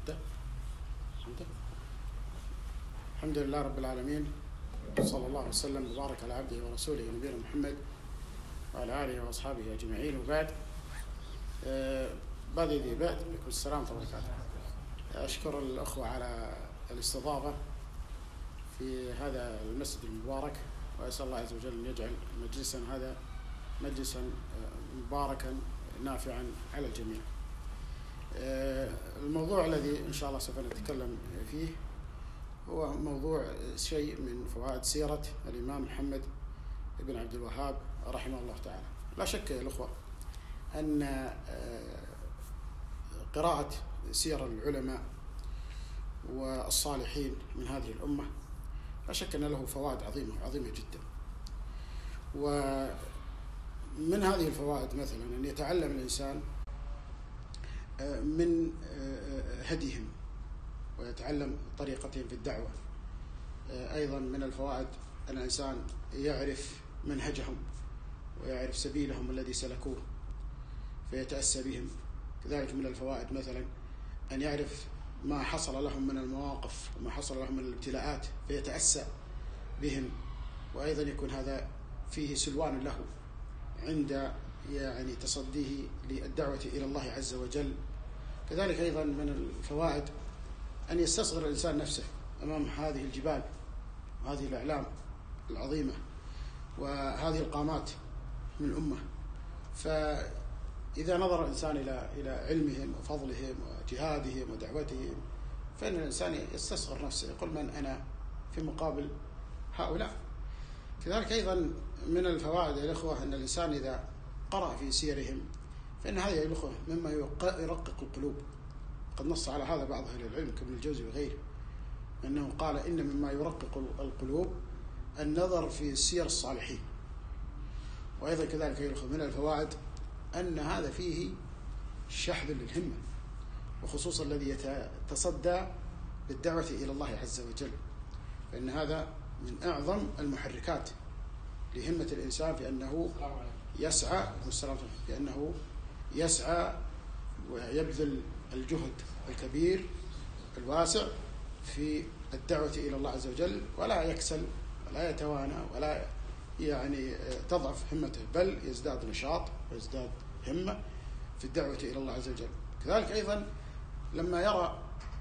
الحمد لله رب العالمين، صلى الله وسلم وبارك على عبده ورسوله نبينا محمد وعلى آله وأصحابه أجمعين. وبعد بعد بكم السلام وبركاته. أشكر الأخوة على الاستضافة في هذا المسجد المبارك، وأسأل الله عز وجل أن يجعل مجلسنا هذا مجلسا مباركا نافعا على الجميع. الموضوع الذي إن شاء الله سوف نتكلم فيه هو موضوع شيء من فوائد سيرة الإمام محمد بن عبد الوهاب رحمه الله تعالى. لا شك يا الأخوة أن قراءة سير العلماء والصالحين من هذه الأمة لا شك أن له فوائد عظيمة جدا. ومن هذه الفوائد مثلا أن يتعلم الإنسان من هديهم ويتعلم طريقتهم في الدعوة. أيضا من الفوائد أن الإنسان يعرف منهجهم ويعرف سبيلهم الذي سلكوه فيتأسى بهم. كذلك من الفوائد مثلا أن يعرف ما حصل لهم من المواقف وما حصل لهم من الابتلاءات فيتأسى بهم، وأيضا يكون هذا فيه سلوان له عند تصديه للدعوة إلى الله عز وجل. كذلك أيضا من الفوائد أن يستصغر الإنسان نفسه أمام هذه الجبال وهذه الأعلام العظيمة وهذه القامات من الأمة. فإذا نظر الإنسان إلى علمهم وفضلهم وجهادهم ودعوتهم فإن الإنسان يستصغر نفسه، يقول من أنا في مقابل هؤلاء. كذلك أيضا من الفوائد يا الأخوة أن الإنسان إذا قرأ في سيرهم فإن هذا يا الأخوة مما يرقق القلوب. قد نص على هذا بعض أهل العلم كابن الجوزي وغيره، أنه قال إن مما يرقق القلوب النظر في سير الصالحين. وأيضا كذلك يا الأخوة من الفوائد أن هذا فيه شحذ للهمة، وخصوصا الذي يتصدى بالدعوة إلى الله عز وجل، فإن هذا من أعظم المحركات لهمة الإنسان في أنه يسعى ويبذل الجهد الكبير الواسع في الدعوة إلى الله عز وجل، ولا يكسل ولا يتوانى ولا تضعف همته، بل يزداد نشاط ويزداد همة في الدعوة إلى الله عز وجل. كذلك أيضا لما يرى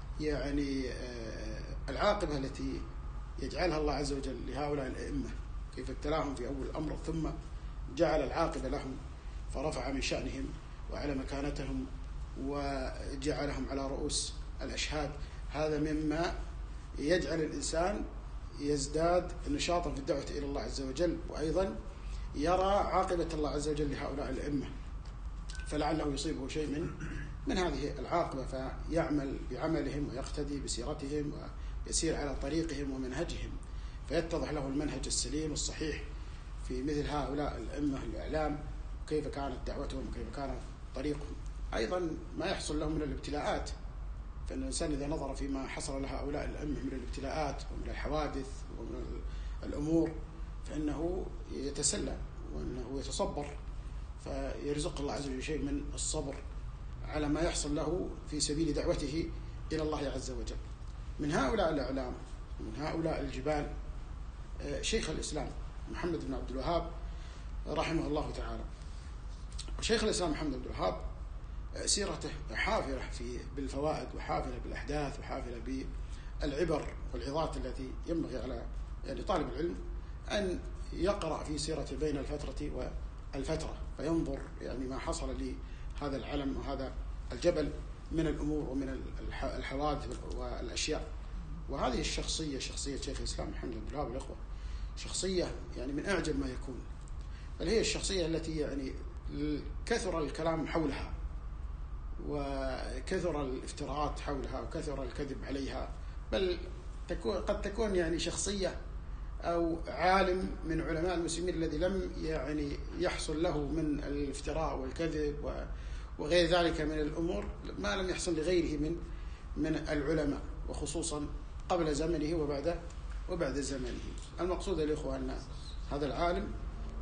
العاقبة التي يجعلها الله عز وجل لهؤلاء الأئمة، كيف ابتلاهم في أول الأمر ثم جعل العاقبة لهم فرفع من شأنهم وعلى مكانتهم وجعلهم على رؤوس الأشهاد، هذا مما يجعل الإنسان يزداد نشاطا في الدعوة إلى الله عز وجل، وأيضا يرى عاقبة الله عز وجل لهؤلاء الأئمة، فلعله يصيبه شيء من هذه العاقبة فيعمل بعملهم ويقتدي بسيرتهم ويسير على طريقهم ومنهجهم، فيتضح له المنهج السليم الصحيح في مثل هؤلاء الأئمة الإعلام، وكيف كانت دعوتهم وكيف كان طريقهم. أيضا ما يحصل لهم من الابتلاءات، فإن الإنسان إذا نظر فيما حصل لهؤلاء الأئمة من الابتلاءات ومن الحوادث ومن الأمور فإنه يتسلى وأنه يتصبر، فيرزق الله عز وجل شيء من الصبر على ما يحصل له في سبيل دعوته إلى الله عز وجل. من هؤلاء الأعلام ومن هؤلاء الجبال شيخ الإسلام محمد بن عبد الوهاب رحمه الله تعالى. وشيخ الإسلام محمد بن عبد الوهاب سيرته حافلة بالفوائد وحافلة بالأحداث وحافلة بالعبر والعظات التي ينبغي على طالب العلم أن يقرأ في سيرته بين الفترة والفترة، فينظر ما حصل لهذا العلم وهذا الجبل من الأمور ومن الحوادث والأشياء. وهذه الشخصية شخصية شيخ الإسلام محمد بن عبد الوهاب الأخوة شخصية من أعجب ما يكون، بل هي الشخصية التي كثر الكلام حولها وكثر الافتراءات حولها وكثر الكذب عليها، بل قد تكون شخصية أو عالم من علماء المسلمين الذي لم يحصل له من الافتراء والكذب وغير ذلك من الأمور ما لم يحصل لغيره من العلماء، وخصوصا قبل زمنه وبعد زمنه. المقصود يا إخوة أن هذا العالم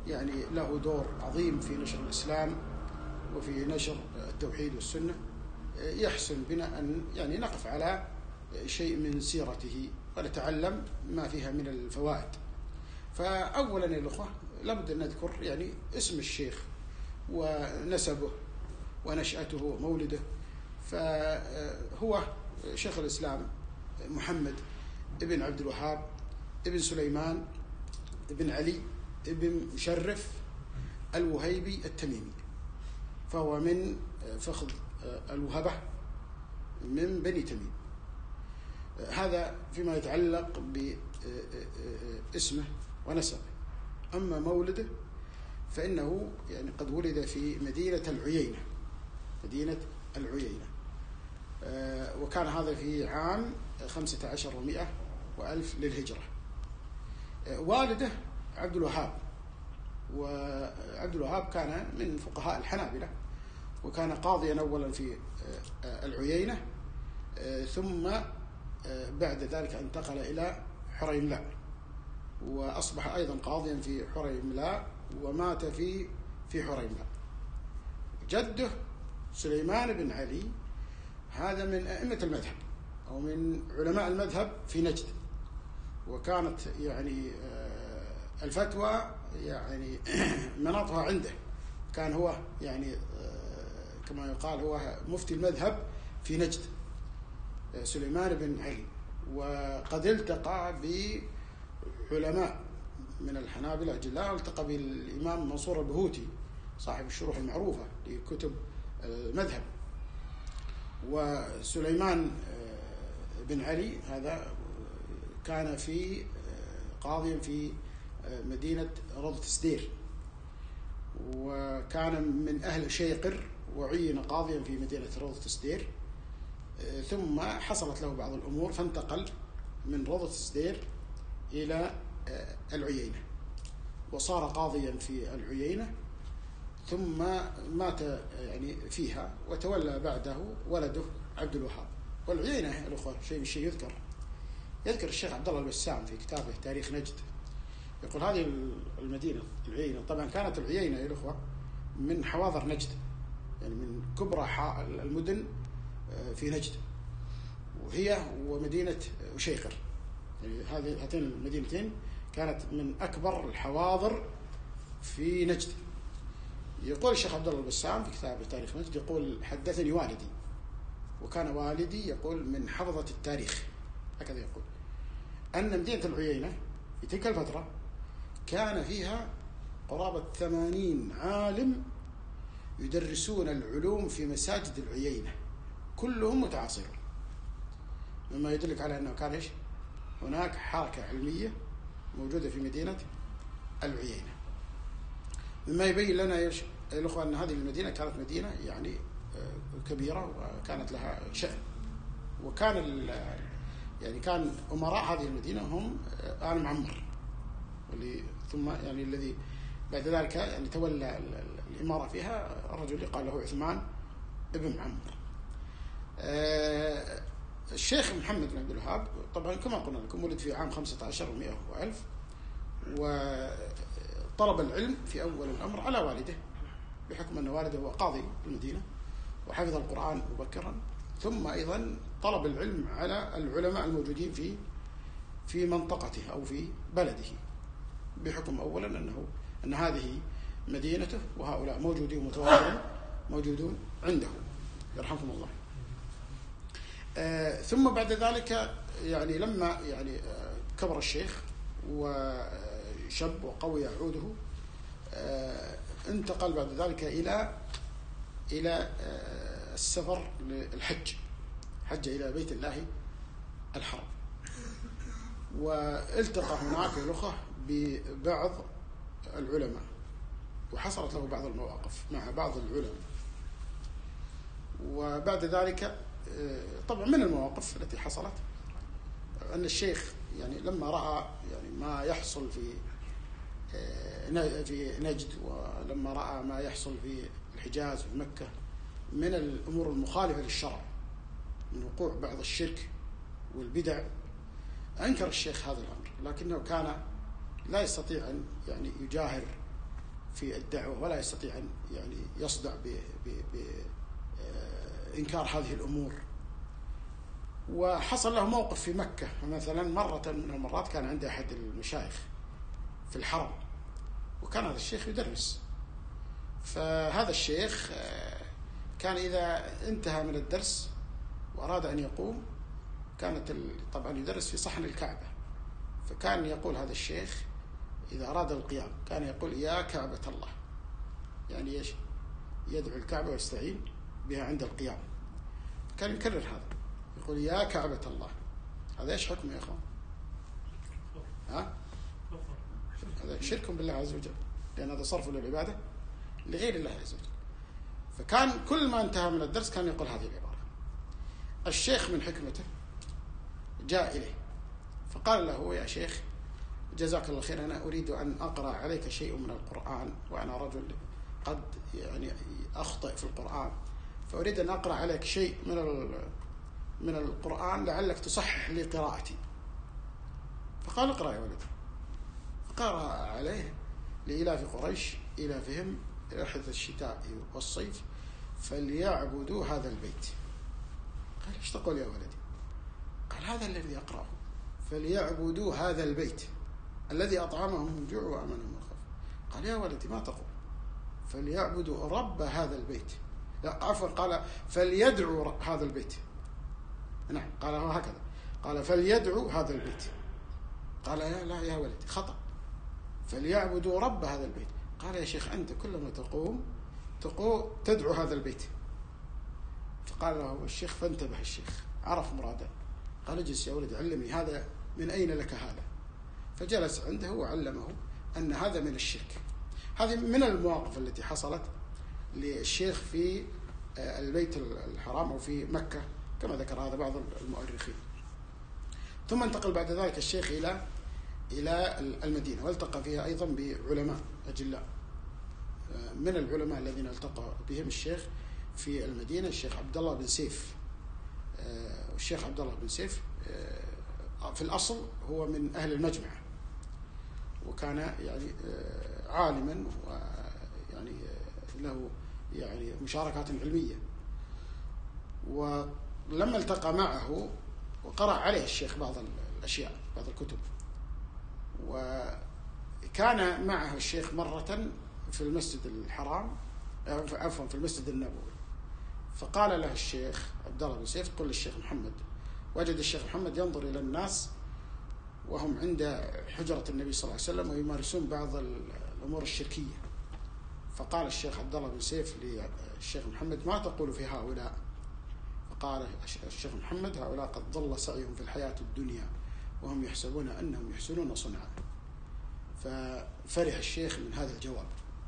له دور عظيم في نشر الإسلام وفي نشر التوحيد والسنة، يحسن بنا أن يعني نقف على شيء من سيرته ونتعلم ما فيها من الفوائد. فأولا يا الأخوة لابد أن نذكر يعني اسم الشيخ ونسبه ونشأته ومولده. فهو شيخ الإسلام محمد ابن عبد الوهاب ابن سليمان ابن علي ابن مشرف الوهيبي التميمي، فهو من فخذ الوهبة من بني تميم. هذا فيما يتعلق باسمه ونسبه. أما مولده فإنه يعني قد ولد في مدينة العيينة، مدينة العيينة، وكان هذا في عام 15 و100 وألف للهجرة. والده عبد الوهاب، وعبد الوهاب كان من فقهاء الحنابلة، وكان قاضيا أولا في العيينة، ثم بعد ذلك انتقل إلى حريملاء، وأصبح أيضا قاضيا في حريملاء، ومات في حريملاء. جده سليمان بن علي هذا من أئمة المذهب أو من علماء المذهب في نجد، وكانت يعني الفتوى يعني مناطها عنده، كان هو يعني كما يقال هو مفتي المذهب في نجد سليمان بن علي. وقد التقى بعلماء من الحنابلة جلاء، التقى بالإمام منصور البهوتي صاحب الشروح المعروفة لكتب المذهب. وسليمان بن علي هذا كان في قاضيا في مدينة روضة سدير، وكان من أهل شيقر، وعين قاضيا في مدينة روضة سدير، ثم حصلت له بعض الأمور فانتقل من روضة سدير إلى العيينة، وصار قاضيا في العيينة، ثم مات يعني فيها، وتولى بعده ولده عبد الوهاب. والعيينة الأخوة شيء يذكر الشيخ عبد الله البسام في كتابه تاريخ نجد، يقول هذه المدينة العيينة، طبعا كانت العيينة يا الأخوة من حواضر نجد، يعني من كبرى المدن في نجد، وهي ومدينة شيقر، يعني هاتين المدينتين كانت من أكبر الحواضر في نجد. يقول الشيخ عبد الله البسام في كتابه تاريخ نجد، يقول حدثني والدي، وكان والدي يقول من حفظة التاريخ، هكذا يقول، أن مدينة العيينة في تلك الفترة كان فيها قرابة 80 عالم يدرسون العلوم في مساجد العيينة، كلهم متعاصرون، مما يدلك على أنه كان هناك حركة علمية موجودة في مدينة العيينة. مما يبين لنا يا الأخوة أن هذه المدينة كانت مدينة يعني كبيرة، وكانت لها شأن، وكان يعني كان أمراء هذه المدينة هم آل معمر، ثم يعني الذي بعد ذلك يعني تولى الإمارة فيها الرجل يقال له عثمان ابن معمر. الشيخ محمد بن عبد الوهاب طبعا كما قلنا لكم ولد في عام 15 و100 وألف، وطلب العلم في أول الأمر على والده، بحكم أن والده هو قاضي المدينة، وحفظ القرآن مبكرا، ثم أيضا طلب العلم على العلماء الموجودين في منطقته أو في بلده، بحكم أولا أن هذه مدينته، وهؤلاء موجودين موجودون عنده، يرحمكم الله. ثم بعد ذلك يعني لما يعني كبر الشيخ وشب وقوي عوده، انتقل بعد ذلك إلى السفر للحج، حج إلى بيت الله الحرام، والتقى هناك الأخوة ببعض العلماء، وحصلت له بعض المواقف مع بعض العلماء. وبعد ذلك طبعا من المواقف التي حصلت أن الشيخ يعني لما رأى يعني ما يحصل في نجد، ولما رأى ما يحصل في الحجاز وفي مكة من الأمور المخالفة للشرع، من وقوع بعض الشرك والبدع، أنكر الشيخ هذا الأمر، لكنه كان لا يستطيع أن يعني يجاهر في الدعوة، ولا يستطيع أن يعني يصدع إنكار هذه الأمور. وحصل له موقف في مكة مثلا، مرة من المرات كان عنده أحد المشايخ في الحرم، وكان هذا الشيخ يدرس. فهذا الشيخ كان إذا انتهى من الدرس وأراد أن يقوم، كانت طبعا يدرس في صحن الكعبة، فكان يقول هذا الشيخ إذا أراد القيام كان يقول يا كعبة الله، يعني إيش؟ يدعو الكعبة ويستعين بها عند القيام. كان يكرر هذا، يقول يا كعبة الله. هذا إيش حكمه يا أخوان؟ هذا شرك بالله عز وجل، لأن هذا صرف للعبادة لغير الله عز وجل. فكان كل ما انتهى من الدرس كان يقول هذه العبارة. الشيخ من حكمته جاء إليه فقال له يا شيخ جزاك الله خير، أنا أريد أن أقرأ عليك شيء من القرآن، وأنا رجل قد يعني أخطئ في القرآن، فأريد أن أقرأ عليك شيء من القرآن لعلك تصحح لي قراءتي. فقال اقرأ يا ولدي. فقرأ عليه لإلاف قريش إلافهم رحلة الشتاء والصيف فليعبدوا هذا البيت. قال ايش تقول يا ولدي؟ قال هذا الذي أقرأه، فليعبدوا هذا البيت الذي أطعمهم من جوع وأمنهم من خوف. قال يا ولدي ما تقول؟ فليعبدوا رب هذا البيت، لا عفوا، قال فليدعوا هذا البيت. نعم، قال هكذا، قال فليدعوا هذا البيت. قال لا يا ولدي خطأ، فليعبدوا رب هذا البيت. قال يا شيخ أنت كلما تقوم تدعو هذا البيت. فقال له الشيخ، فانتبه الشيخ عرف مراده، قال اجلس يا ولدي علمني هذا من أين لك هذا. فجلس عنده وعلمه أن هذا من الشرك. هذه من المواقف التي حصلت للشيخ في البيت الحرام أو في مكة كما ذكر هذا بعض المؤرخين. ثم انتقل بعد ذلك الشيخ إلى المدينة، والتقى فيها أيضا بعلماء أجلاء. من العلماء الذين التقى بهم الشيخ في المدينة الشيخ عبد الله بن سيف. الشيخ عبد الله بن سيف في الأصل هو من أهل المجمع، وكان يعني عالما ويعني له يعني مشاركات علمية. ولما التقى معه وقرأ عليه الشيخ بعض الأشياء، بعض الكتب، وكان معه الشيخ مرة في المسجد الحرام، عفوا في المسجد النبوي، فقال له الشيخ عبد الله بن سيف قل للشيخ محمد. وجد الشيخ محمد ينظر إلى الناس وهم عند حجرة النبي صلى الله عليه وسلم ويمارسون بعض الأمور الشركية. فقال الشيخ عبد الله بن سيف للشيخ محمد ما تقول في هؤلاء؟ فقال الشيخ محمد هؤلاء قد ضل سعيهم في الحياة الدنيا وهم يحسبون أنهم يحسنون صنعا. ففرح الشيخ من هذا الجواب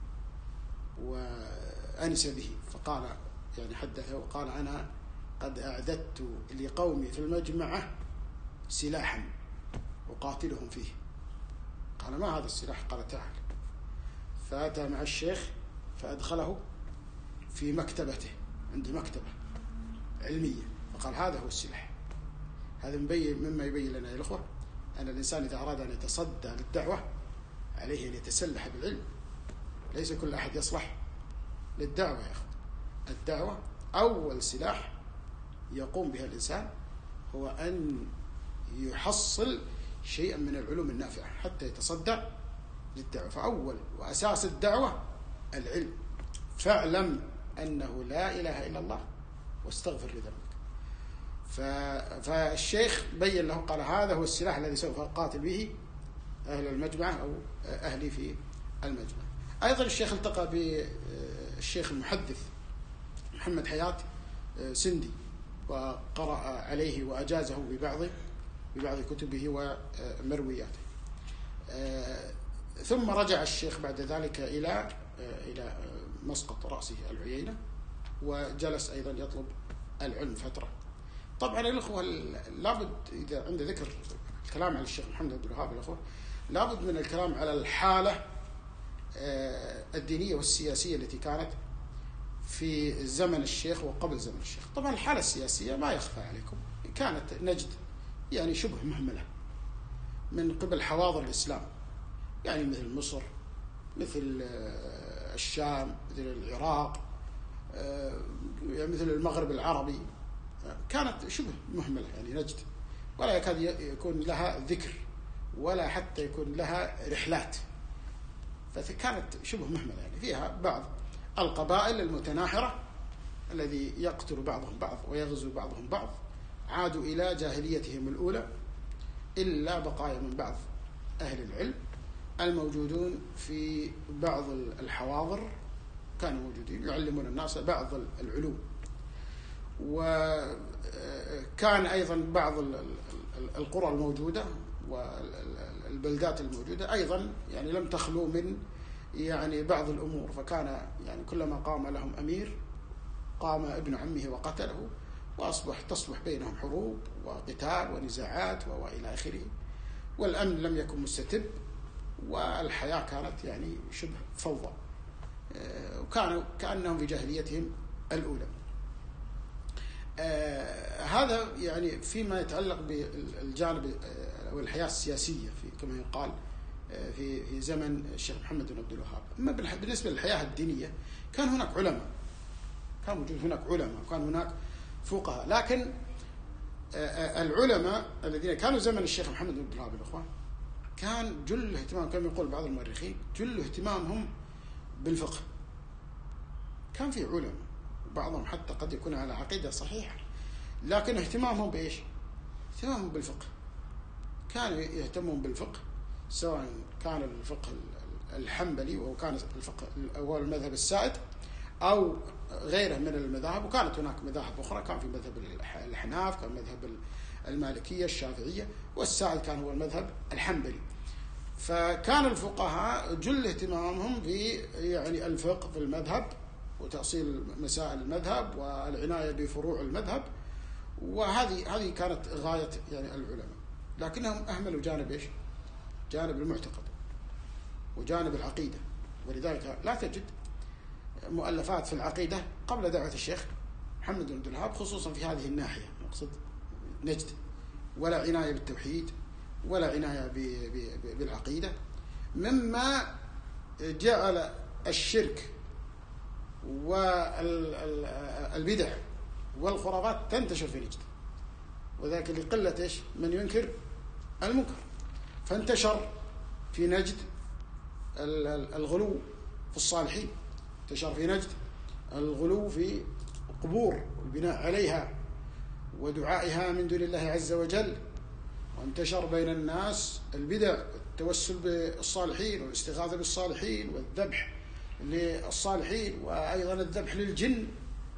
وأنس به، فقال يعني حدثه وقال أنا قد أعددت لقومي في المجمعة سلاحا أقاتلهم فيه. قال ما هذا السلاح؟ قال تعال. فأتى مع الشيخ فأدخله في مكتبته، عنده مكتبة علمية، فقال هذا هو السلاح. هذا مما يبين لنا يا الأخوة أن الإنسان إذا أراد أن يتصدى للدعوة عليه أن يتسلح بالعلم. ليس كل أحد يصلح للدعوة يا أخوة. الدعوة أول سلاح يقوم بها الإنسان هو أن يحصل شيئا من العلوم النافعة حتى يتصدى للدعوة. فأول وأساس الدعوة العلم. فاعلم أنه لا إله إلا الله واستغفر لذنبك. فالشيخ بين له قال هذا هو السلاح الذي سوف أقاتل به أهل المجمع أو أهلي في المجمع. أيضا الشيخ التقى بالشيخ المحدث محمد حياة سندي وقرأ عليه وأجازه ببعض كتبه ومروياته. ثم رجع الشيخ بعد ذلك إلى مسقط رأسه العيينة وجلس أيضا يطلب العلم فترة. طبعا الأخوة لابد إذا عند ذكر الكلام على الشيخ محمد عبد الوهاب الأخوة لابد من الكلام على الحالة الدينية والسياسية التي كانت في زمن الشيخ وقبل زمن الشيخ. طبعا الحالة السياسية ما يخفى عليكم كانت نجد يعني شبه مهملة من قبل حواضر الإسلام، يعني مثل مصر، مثل الشام، مثل العراق، مثل المغرب العربي كانت شبه مهملة، يعني نجد ولا يكاد يكون لها ذكر ولا حتى يكون لها رحلات، فكانت شبه مهملة. يعني فيها بعض القبائل المتناحرة الذي يقتل بعضهم بعض ويغزو بعضهم بعض، عادوا إلى جاهليتهم الأولى، إلا بقايا من بعض أهل العلم الموجودون في بعض الحواضر كانوا موجودين يعلمون الناس بعض العلوم. وكان أيضا بعض القرى الموجودة والبلدات الموجودة أيضا يعني لم تخلو من يعني بعض الأمور، فكان يعني كلما قام لهم أمير قام ابن عمه وقتله، تصبح بينهم حروب وقتال ونزاعات وإلى آخره، والأمن لم يكن مستتب، والحياة كانت يعني شبه فوضى، وكانوا كأنهم في جاهليتهم الأولى. هذا يعني فيما يتعلق بالجانب أو الحياة السياسية كما يقال في زمن الشيخ محمد بن عبد الوهاب. أما بالنسبة للحياة الدينية كان هناك علماء، كان موجود هناك علماء وكان هناك فقهاء، لكن العلماء الذين كانوا زمن الشيخ محمد بن عبد الوهاب الأخوان كان جل اهتمام، كما يقول بعض المؤرخين جل اهتمامهم بالفقه. كان في علماء وبعضهم حتى قد يكون على عقيدة صحيحة، لكن اهتمامهم بإيش؟ اهتمامهم بالفقه. كانوا يهتمون بالفقه، سواء كان الفقه الحنبلي وهو كان الفقه هو المذهب السائد أو غيره من المذاهب، وكانت هناك مذاهب أخرى، كان في مذهب الأحناف، كان مذهب المالكية الشافعية، والسائد كان هو المذهب الحنبلي. فكان الفقهاء جل اهتمامهم يعني الفقه في المذهب وتأصيل مسائل المذهب والعناية بفروع المذهب، وهذه كانت غاية يعني العلماء، لكنهم أهملوا جانب إيش؟ جانب المعتقد وجانب العقيدة. ولذلك لا تجد مؤلفات في العقيدة قبل دعوة الشيخ محمد بن عبد الوهاب، خصوصا في هذه الناحية، نقصد نجد، ولا عناية بالتوحيد ولا عناية بالعقيدة، مما جعل الشرك والبدع والخرافات تنتشر في نجد، وذلك لقلة إيش؟ من ينكر المنكر. فانتشر في نجد الغلو في الصالحين، انتشر في نجد الغلو في القبور والبناء عليها ودعائها من دون الله عز وجل، وانتشر بين الناس البدع، التوسل بالصالحين والاستغاثة بالصالحين والذبح للصالحين، وأيضا الذبح للجن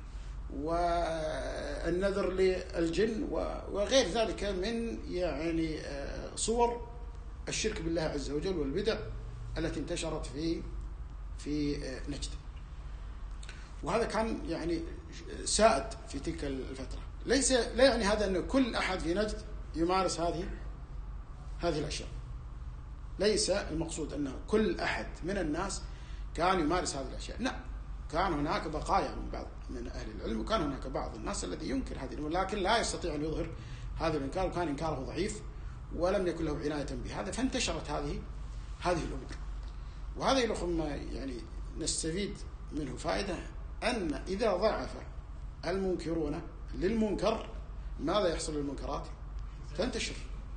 والنذر للجن وغير ذلك من يعني صور الشرك بالله عز وجل والبدع التي انتشرت في نجد. وهذا كان يعني سائد في تلك الفترة. لا يعني هذا أن كل أحد في نجد يمارس هذه الأشياء، ليس المقصود أن كل أحد من الناس كان يمارس هذه الأشياء، لا، كان هناك بقايا من بعض من أهل العلم، وكان هناك بعض الناس الذي ينكر هذه الأمور، لكن لا يستطيع أن يظهر هذا الإنكار، وكان إنكاره ضعيف ولم يكن له عناية بهذا، فانتشرت هذه الأمور. وهذا الأخوة يعني نستفيد منه فائدة، أن إذا ضعف المنكرون للمنكر ماذا يحصل للمنكرات؟ تنتشر.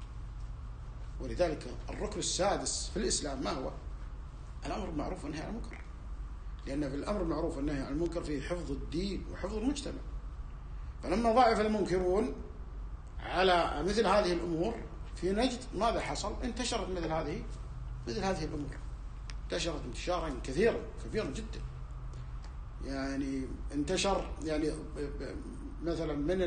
ولذلك الركن السادس في الإسلام ما هو؟ الأمر بالمعروف والنهي عن المنكر، لأن في الأمر بالمعروف والنهي عن المنكر فيه حفظ الدين وحفظ المجتمع. فلما ضعف المنكرون على مثل هذه الأمور في نجد ماذا حصل؟ انتشرت مثل هذه الأمور، انتشرت انتشارا كثيرا جدا. يعني انتشر يعني مثلا من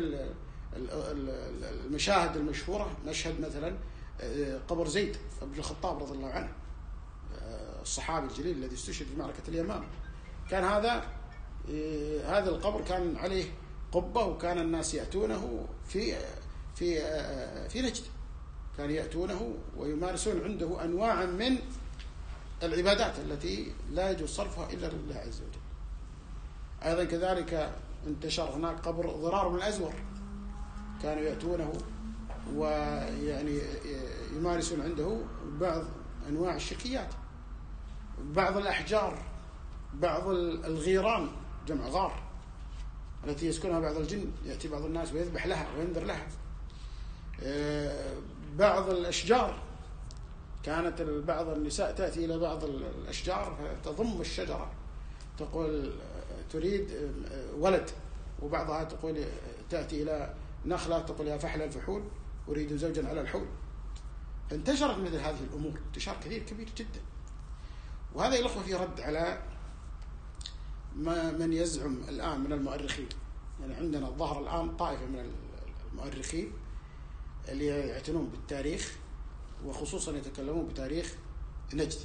المشاهد المشهورة مشهد مثلا قبر زيد بن الخطاب رضي الله عنه، الصحابي الجليل الذي استشهد في معركة اليمامة. كان هذا القبر كان عليه قبة، وكان الناس يأتونه في نجد، كان يأتونه ويمارسون عنده أنواع من العبادات التي لا يجوز صرفها إلا لله عز وجل. أيضا كذلك انتشر هناك قبر ضرار بن الأزور، كانوا يأتونه ويعني يمارسون عنده بعض أنواع الشركيات، بعض الأحجار، بعض الغيران، جمع غار، التي يسكنها بعض الجن، يأتي بعض الناس ويذبح لها وينذر لها. بعض الأشجار، كانت بعض النساء تأتي إلى بعض الأشجار فتضم الشجرة تقول تريد ولد، وبعضها تقول تأتي إلى نخلة تقول يا فحل الفحول أريد زوجا على الحول. فانتشرت مثل هذه الأمور انتشار كبير جدا. وهذا الأخوة في رد على من يزعم الآن من المؤرخين. يعني عندنا ظهر الآن طائفة من المؤرخين اللي يعتنون بالتاريخ، وخصوصا يتكلمون بتاريخ نجد،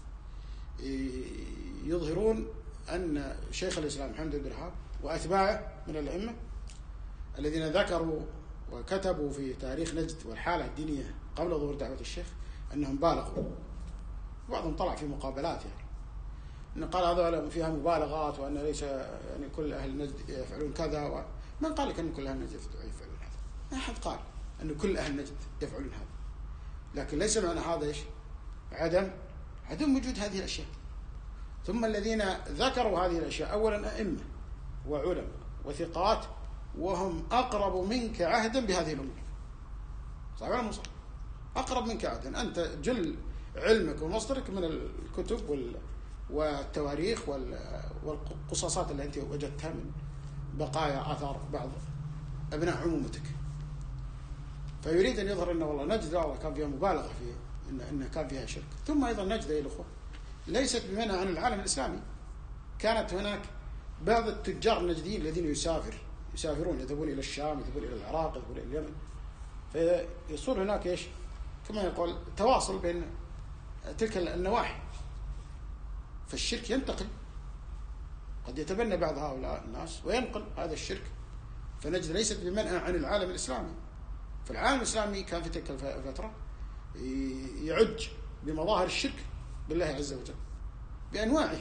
يظهرون أن شيخ الإسلام محمد بن الوهاب وأتباعه من الأئمة الذين ذكروا وكتبوا في تاريخ نجد والحالة الدينية قبل ظهور دعوة الشيخ أنهم بالغوا. بعضهم طلع في مقابلات يعني أن قال هذا فيها مبالغات، وأن ليس يعني كل أهل نجد يفعلون كذا. من قال لك أن كل أهل نجد يفعلون هذا؟ ما أحد قال أن كل أهل نجد يفعلون هذا، لكن ليس معنى هذا إيش؟ عدم وجود هذه الأشياء. ثم الذين ذكروا هذه الأشياء أولا أئمة وعلماء وثقات، وهم أقرب منك عهدا بهذه الأمور. صحيح ولا مو صحيح؟ أقرب منك عهدا. أنت جل علمك ومصدرك من الكتب والتواريخ والقصاصات اللي أنت وجدتها من بقايا آثار بعض أبناء عمومتك. فيريد أن يظهر أنه والله نجد والله كان فيها مبالغة في إن كان فيها شرك. ثم أيضا نجد أيها الأخوة ليست بمنع عن العالم الإسلامي. كانت هناك بعض التجار النجديين الذين يسافرون، يذهبون إلى الشام، يذهبون إلى العراق، يذهبون إلى اليمن، فيصير هناك إيش كما يقول تواصل بين تلك النواحي. فالشرك ينتقل، قد يتبنى بعض هؤلاء الناس وينقل هذا الشرك. فنجد ليست بمنع عن العالم الإسلامي. فالعالم الإسلامي كان في تلك الفترة يعج بمظاهر الشرك بالله عز وجل بأنواعه.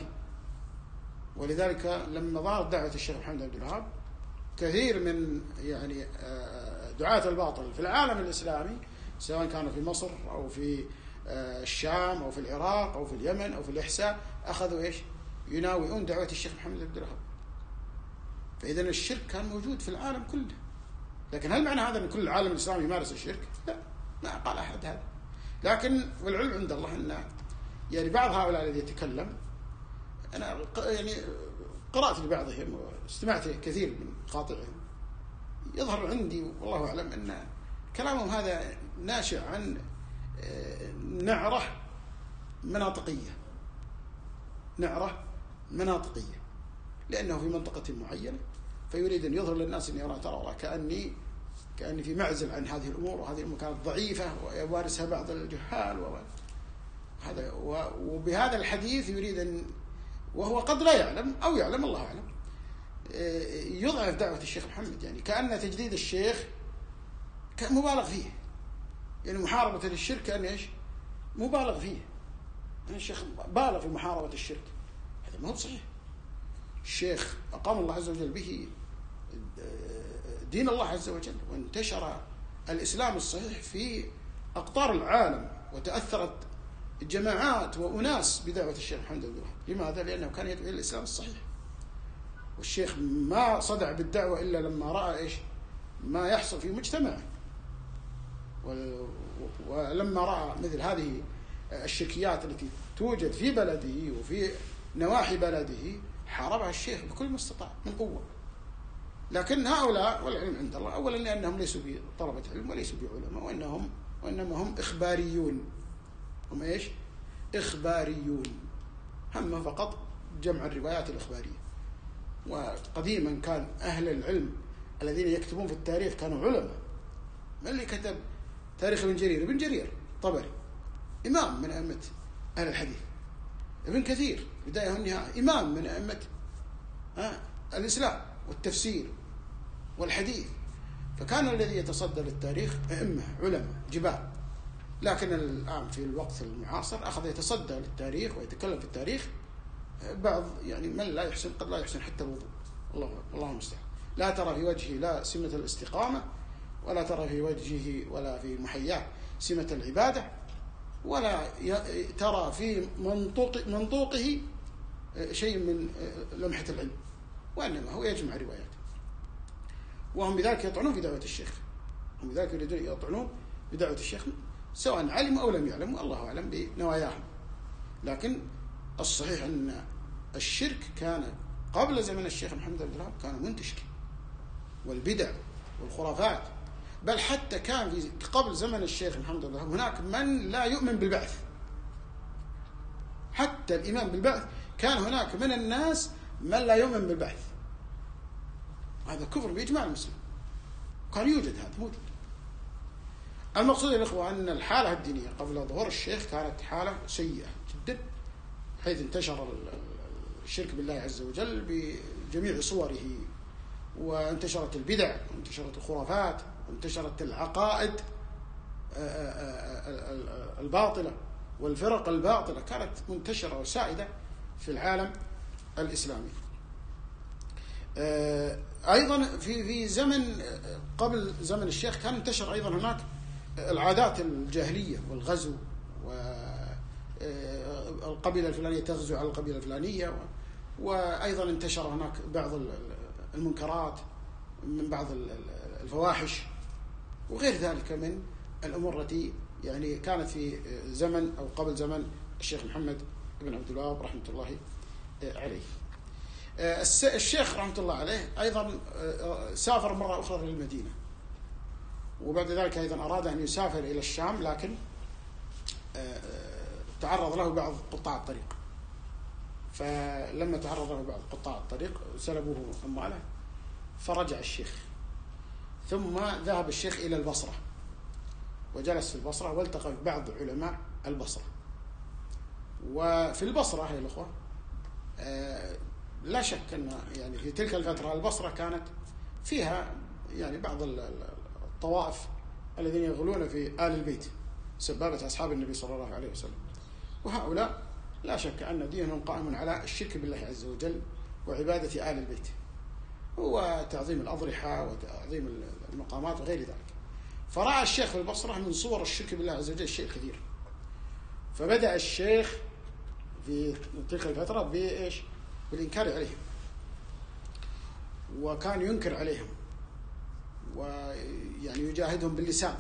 ولذلك لما ظهرت دعوة الشيخ محمد بن الوهاب كثير من يعني دعاة الباطل في العالم الإسلامي، سواء كانوا في مصر أو في الشام أو في العراق أو في اليمن أو في الإحساء، أخذوا إيش؟ يناوئون دعوة الشيخ محمد بن الوهاب. فإذا الشرك كان موجود في العالم كله. لكن هل معنى هذا أن كل العالم الإسلامي يمارس الشرك؟ لا، ما قال أحد هذا. لكن والعلم عند الله أن يعني بعض هؤلاء الذي يتكلم، أنا يعني قرأت لبعضهم واستمعت كثير من قاطعهم، يظهر عندي والله أعلم أن كلامهم هذا ناشئ عن نعرة مناطقية، لأنه في منطقة معينة فيريد أن يظهر للناس أن يرى ترى والله كأني في معزل عن هذه الأمور، وهذه الأمور كانت ضعيفة ويمارسها بعض الجهال هذا. وبهذا الحديث يريد أن، وهو قد لا يعلم أو يعلم الله أعلم، يضعف دعوة الشيخ محمد. يعني كأن تجديد الشيخ كان مبالغ فيه، يعني محاربة للشرك كان إيش؟ مبالغ فيه. يعني الشيخ بالغ في محاربة الشرك، هذا ما هو صحيح. الشيخ أقام الله عز وجل به دين الله عز وجل، وانتشر الإسلام الصحيح في أقطار العالم، وتأثرت جماعات وأناس بدعوة الشيخ محمد بن الوهاب. لماذا؟ لأنه كان يدعو إلى الإسلام الصحيح. والشيخ ما صدع بالدعوة إلا لما رأى إيش ما يحصل في مجتمعه، ولما رأى مثل هذه الشركيات التي توجد في بلده وفي نواحي بلده حاربها الشيخ بكل ما استطاع من قوة. لكن هؤلاء والعلم عند الله، أولا لأنهم ليسوا بطلبة علم وليسوا بعلماء، وإنما هم إخباريون. هم إيش؟ إخباريون، هم فقط جمع الروايات الإخبارية. وقديما كان أهل العلم الذين يكتبون في التاريخ كانوا علماء. من اللي كتب تاريخ ابن جرير؟ ابن جرير طبري إمام من أئمة أهل الحديث. ابن كثير بداية والنهاية إمام من أئمة الإسلام والتفسير والحديث. فكان الذي يتصدى للتاريخ أئمة علماء جبال. لكن الآن في الوقت المعاصر أخذ يتصدى للتاريخ ويتكلم في التاريخ بعض يعني من لا يحسن، قد لا يحسن حتى الوضوء. الله المستعان. لا ترى في وجهه لا سمة الاستقامة، ولا ترى في وجهه ولا في محياه سمة العبادة، ولا ترى في منطوقه شيء من لمحة العلم، وإنما هو يجمع روايات. وهم بذلك يطعنون في دعوة الشيخ، هم بذلك يريدون يطعنون بدعوة الشيخ، سواء علموا أو لم يعلموا، الله أعلم بنواياهم. لكن الصحيح أن الشرك كان قبل زمن الشيخ محمد بن عبد الوهاب كان منتشر، والبدع والخرافات، بل حتى كان في قبل زمن الشيخ محمد بن عبد الوهاب هناك من لا يؤمن بالبعث، حتى الإيمان بالبعث كان هناك من الناس من لا يؤمن بالبعث، هذا كفر بإجماع المسلمين، كان يوجد، هذا موجود. المقصود يا إخوة أن الحالة الدينية قبل ظهور الشيخ كانت حالة سيئة جدا، حيث انتشر الشرك بالله عز وجل بجميع صوره، وانتشرت البدع، وانتشرت الخرافات، وانتشرت العقائد الباطلة والفرق الباطلة، كانت منتشرة وسائدة في العالم الإسلامي. أيضا في زمن قبل زمن الشيخ كان انتشر أيضا هناك العادات الجاهلية والغزو، والقبيلة الفلانية تغزو على القبيلة الفلانية، وأيضا انتشر هناك بعض المنكرات من بعض الفواحش وغير ذلك من الأمور التي يعني كانت في زمن أو قبل زمن الشيخ محمد بن عبد الوهاب رحمة الله عليه. الشيخ رحمة الله عليه أيضا سافر مرة أخرى للمدينة، وبعد ذلك أيضا أراد أن يسافر إلى الشام، لكن تعرض له بعض قطاع الطريق، فلما تعرض له بعض قطاع الطريق سلبوه أمواله، فرجع الشيخ، ثم ذهب الشيخ إلى البصرة وجلس في البصرة والتقى ببعض علماء البصرة. وفي البصرة يا الأخوة لا شك أن يعني في تلك الفترة البصرة كانت فيها يعني بعض الطوائف الذين يغلون في آل البيت، سبابة أصحاب النبي صلى الله عليه وسلم، وهؤلاء لا شك أن دينهم قائم على الشرك بالله عز وجل وعبادة آل البيت وتعظيم الأضرحة وتعظيم المقامات وغير ذلك. فرأى الشيخ في البصرة من صور الشرك بالله عز وجل شيء كثير، فبدأ الشيخ في تلك الفترة بإيش؟ بالإنكار عليهم، وكان ينكر عليهم ويعني يجاهدهم باللسان.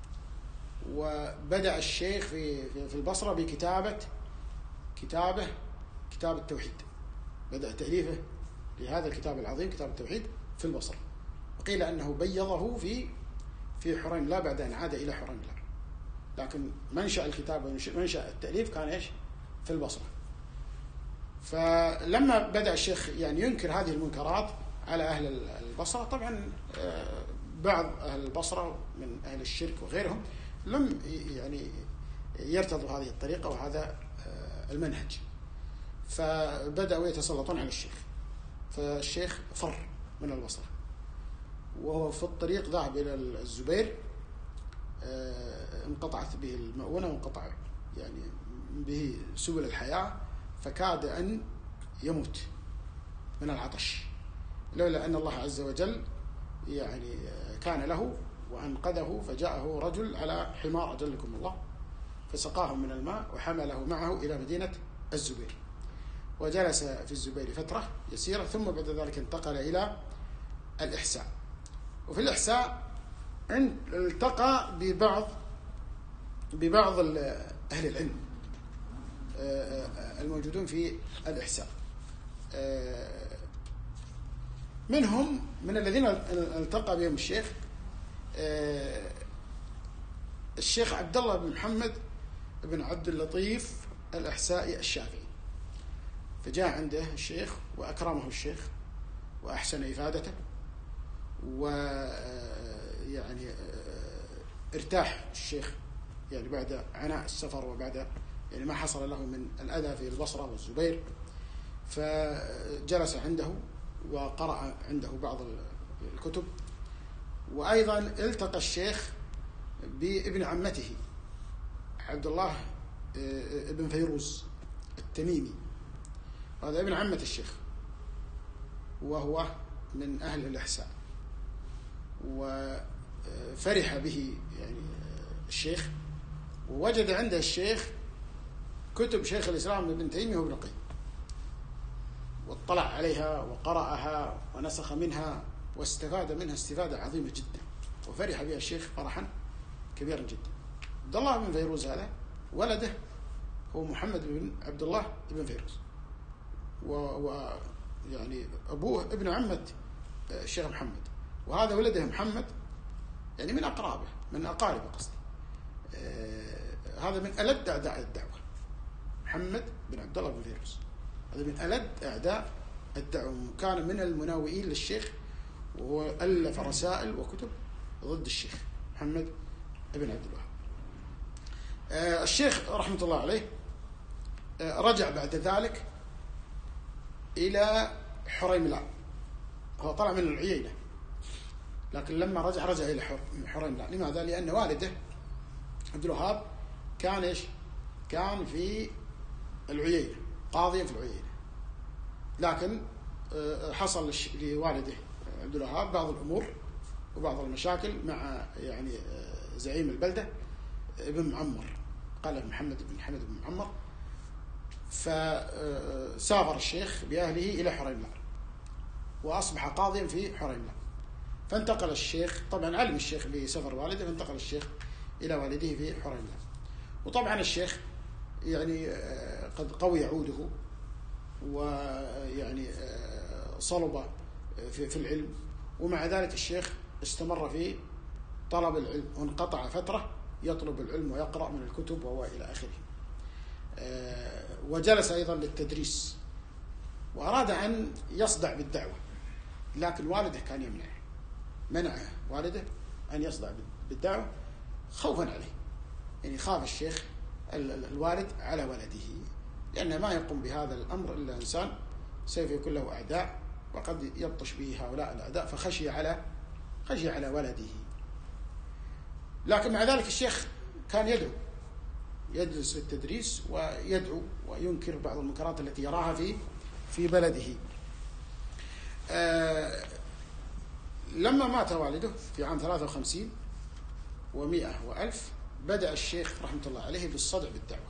وبدأ الشيخ في البصرة بكتابة كتاب التوحيد، بدأ تأليفه لهذا الكتاب العظيم كتاب التوحيد في البصرة، وقيل أنه بيضه في حرين لا بعد أن عاد إلى حرين لا، لكن منشأ الكتاب ومنشأ التأليف كان إيش؟ في البصرة. فلما بدأ الشيخ يعني ينكر هذه المنكرات على أهل البصرة، طبعا بعض أهل البصرة من أهل الشرك وغيرهم لم يعني يرتضوا هذه الطريقة وهذا المنهج، فبدأوا يتسلطون على الشيخ، فالشيخ فر من البصرة، وهو في الطريق ذهب إلى الزبير، انقطعت به المؤونة وانقطع يعني به سبل الحياة، فكاد أن يموت من العطش، لولا أن الله عز وجل يعني كان له وأنقذه، فجاءه رجل على حمار أجلكم الله فسقاه من الماء وحمله معه إلى مدينة الزبير، وجلس في الزبير فترة يسيرة، ثم بعد ذلك انتقل إلى الإحساء. وفي الإحساء التقى ببعض أهل العلم الموجودون في الإحساء، منهم من الذين التقى بهم الشيخ عبد الله بن محمد بن عبد اللطيف الإحسائي الشافعي، فجاء عنده الشيخ وأكرمه الشيخ وأحسن إفادته، ويعني ارتاح الشيخ يعني بعد عناء السفر وبعد يعني ما حصل له من الأذى في البصرة والزبير، فجلس عنده وقرأ عنده بعض الكتب. وأيضا التقى الشيخ بابن عمته عبد الله ابن فيروز التميمي، هذا ابن عمة الشيخ وهو من أهل الإحساء، وفرح به يعني الشيخ، ووجد عنده الشيخ كتب شيخ الإسلام ابن تيمية وابن القيم، واطلع عليها وقرأها ونسخ منها واستفاد منها استفادة عظيمة جدا، وفرح بها الشيخ فرحا كبيرا جدا. عبد الله بن فيروز هذا ولده هو محمد بن عبد الله بن فيروز، ويعني أبوه ابن عمة الشيخ محمد، وهذا ولده محمد يعني من أقرابه، من أقاربه قصدي. هذا من ألد أعداء الدعوة، محمد بن عبد الله بن فيروز هذا من ألد أعداء الدعوة، كان من المناوئين للشيخ، وهو ألف رسائل وكتب ضد الشيخ محمد بن عبد الوهاب. الشيخ رحمة الله عليه رجع بعد ذلك إلى حريملة. هو طلع من العيينة، لكن لما رجع إلى حريملة. لماذا؟ لأن والده عبد الوهاب كان إيش؟ كان في العيينة، قاضيا في العيينة، لكن حصل لوالده عبد الوهاب بعض الأمور وبعض المشاكل مع يعني زعيم البلدة ابن معمر، قال محمد بن معمر، فسافر الشيخ بأهله إلى حريملة وأصبح قاضيا في حريملة. فانتقل الشيخ، طبعا علم الشيخ بسفر والده، فانتقل الشيخ إلى والده في حريملة. وطبعا الشيخ يعني قد قوي عوده، ويعني صلب في العلم، ومع ذلك الشيخ استمر في طلب العلم، وانقطع فترة يطلب العلم ويقرأ من الكتب وهو إلى آخره. وجلس أيضا للتدريس، وأراد أن يصدع بالدعوة، لكن والده كان منعه والده أن يصدع بالدعوة خوفا عليه، يعني خاف الشيخ الوالد على ولده، لأن ما يقوم بهذا الأمر إلا إنسان سوف يكون له أعداء، وقد يبطش به هؤلاء الأعداء، فخشي على ولده. لكن مع ذلك الشيخ كان يدرس التدريس ويدعو وينكر بعض المنكرات التي يراها في بلده. لما مات والده في عام 53 و100 و1000 بدأ الشيخ رحمة الله عليه بالصدع بالدعوة،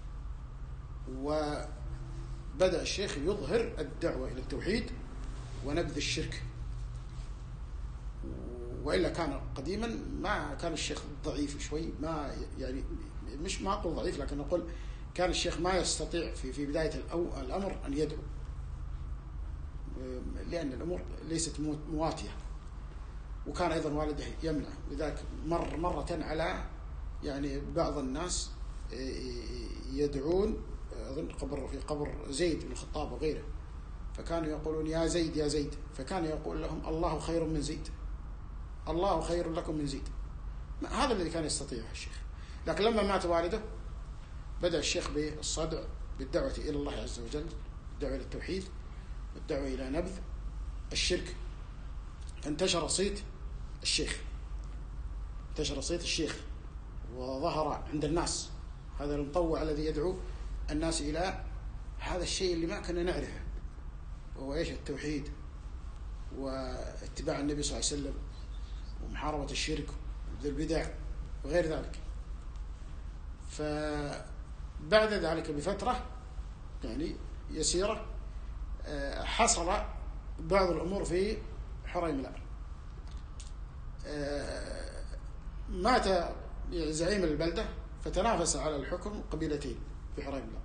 وبدأ الشيخ يظهر الدعوة إلى التوحيد ونبذ الشرك. وإلا كان قديما ما كان الشيخ ضعيف شوي، ما يعني مش ما أقول ضعيف، لكن نقول كان الشيخ ما يستطيع في بداية الأمر أن يدعو، لأن الأمور ليست مواتية، وكان أيضا والده يمنع. لذلك مرة على يعني بعض الناس يدعون أظن في قبر زيد بن الخطاب وغيره، فكانوا يقولون يا زيد يا زيد، فكان يقول لهم الله خير من زيد، الله خير لكم من زيد. هذا الذي كان يستطيعه الشيخ. لكن لما مات والده بدأ الشيخ بالصدع بالدعوة إلى الله عز وجل، الدعوة إلى التوحيد، الدعوة إلى نبذ الشرك. فانتشر صيت الشيخ وظهر عند الناس هذا المطوع الذي يدعو الناس إلى هذا الشيء اللي ما كنا نعرفه، وهو إيش؟ التوحيد واتباع النبي صلى الله عليه وسلم ومحاربة الشرك والبدع وغير ذلك. فبعد ذلك بفترة يعني يسيرة حصل بعض الأمور في حريملة. مات زعيم البلدة، فتنافس على الحكم قبيلتين في حريملة،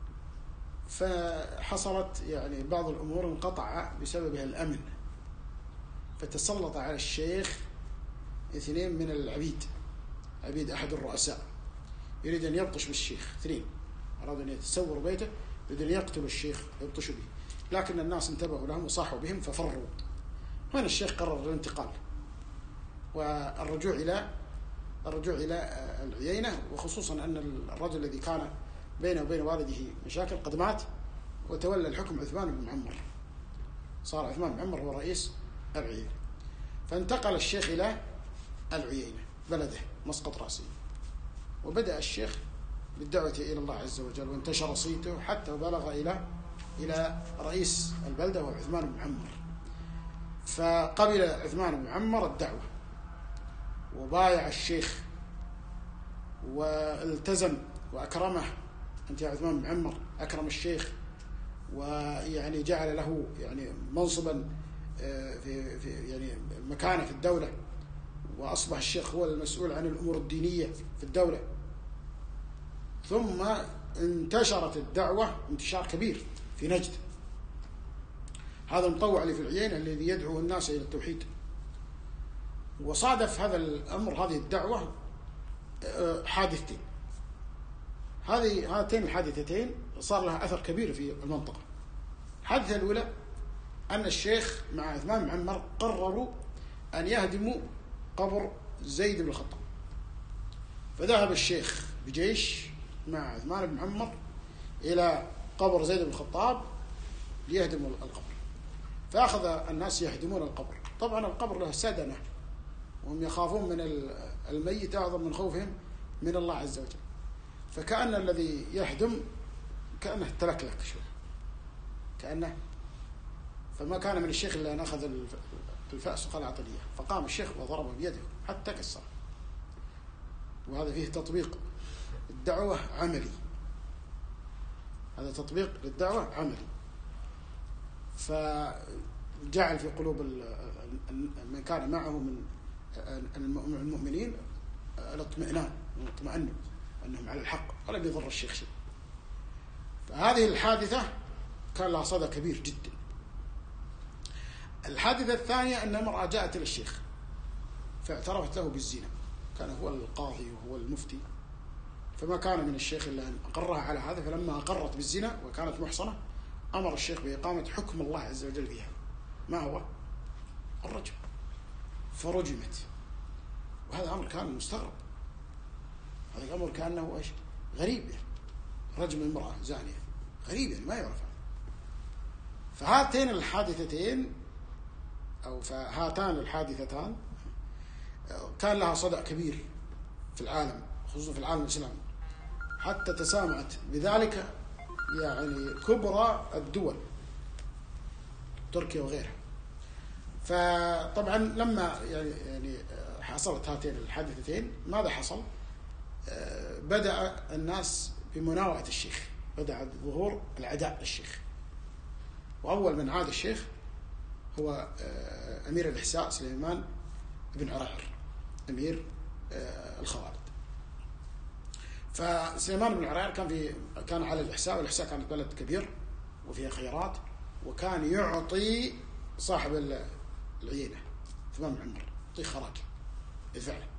فحصلت يعني بعض الأمور انقطع بسببها الأمن، فتسلط على الشيخ 2 من العبيد، عبيد أحد الرؤساء، يريد أن يبطش بالشيخ. 2 أرادوا أن يتسوروا بيته، يريد أن يقتلوا الشيخ ويبطشوا به، لكن الناس انتبهوا لهم وصاحوا بهم ففروا. هنا الشيخ قرر الانتقال والرجوع إلى العيينة، وخصوصا أن الرجل الذي كان بينه وبين والده مشاكل قد مات، وتولى الحكم عثمان بن معمر، صار عثمان بن معمر هو رئيس العيينة. فانتقل الشيخ إلى العيينة بلده مسقط رأسه، وبدأ الشيخ بالدعوة إلى الله عز وجل، وانتشر صيته حتى بلغ إلى رئيس البلدة وهو عثمان بن معمر. فقبل عثمان بن معمر الدعوة وبايع الشيخ والتزم وأكرمه. أنت يا عثمان بن معمر، أكرم الشيخ ويعني جعل له يعني منصبا يعني مكانة في الدولة، وأصبح الشيخ هو المسؤول عن الأمور الدينية في الدولة. ثم انتشرت الدعوة انتشار كبير في نجد. هذا المطوع اللي في العيينة الذي يدعو الناس إلى التوحيد. وصادف هذا الأمر، هذه الدعوة، حادثتين. هاتين الحادثتين صار لها أثر كبير في المنطقة. الحادثة الأولى أن الشيخ مع عثمان بن عمر قرروا أن يهدموا قبر زيد بن الخطاب، فذهب الشيخ بجيش مع عثمان بن عمر إلى قبر زيد بن الخطاب ليهدموا القبر. فأخذ الناس يهدمون القبر. طبعا القبر له سدنة، وهم يخافون من الميت أعظم من خوفهم من الله عز وجل. فكأن الذي يهدم كأنه تلكلك شوي، كأنه. فما كان من الشيخ إلا أن أخذ الفأس وقال أعطني إياه، فقام الشيخ وضربه بيده حتى كسر. وهذا فيه تطبيق الدعوة عملي، هذا تطبيق للدعوة عملي. فجعل في قلوب من كان معه من المؤمنين الاطمئنان واطمئنوا أنهم على الحق ولم يضر الشيخ شيء. فهذه الحادثة كان لها صدى كبير جدا. الحادثة الثانية أن امرأة جاءت إلى الشيخ فاعترفت له بالزنا، كان هو القاضي وهو المفتي، فما كان من الشيخ إلا أن أقرها على هذا. فلما أقرت بالزنا وكانت محصنة أمر الشيخ بإقامة حكم الله عز وجل فيها، ما هو الرجم، فرجمت. وهذا أمر كان مستغرب، هذا الأمر كأنه إيش غريب، يعني رجم امرأة زانية غريب، يعني ما يعرف. فهاتين الحادثتين أو فهاتان الحادثتان كان لها صدى كبير في العالم، خصوصا في العالم الإسلامي، حتى تسامعت بذلك يعني كبرى الدول، تركيا وغيرها. فطبعا لما يعني حصلت هاتين الحادثتين ماذا حصل؟ بدأ الناس بمناوئة الشيخ، بدأ ظهور العداء للشيخ. وأول من عاد الشيخ هو أمير الإحساء سليمان بن عرائر، أمير الخوارج. فسليمان بن عرائر كان على الإحساء، والإحساء كانت بلد كبير وفيها خيرات، وكان يعطي صاحب العيينة عثمان بن عمر يعطيه خراج يدفع له.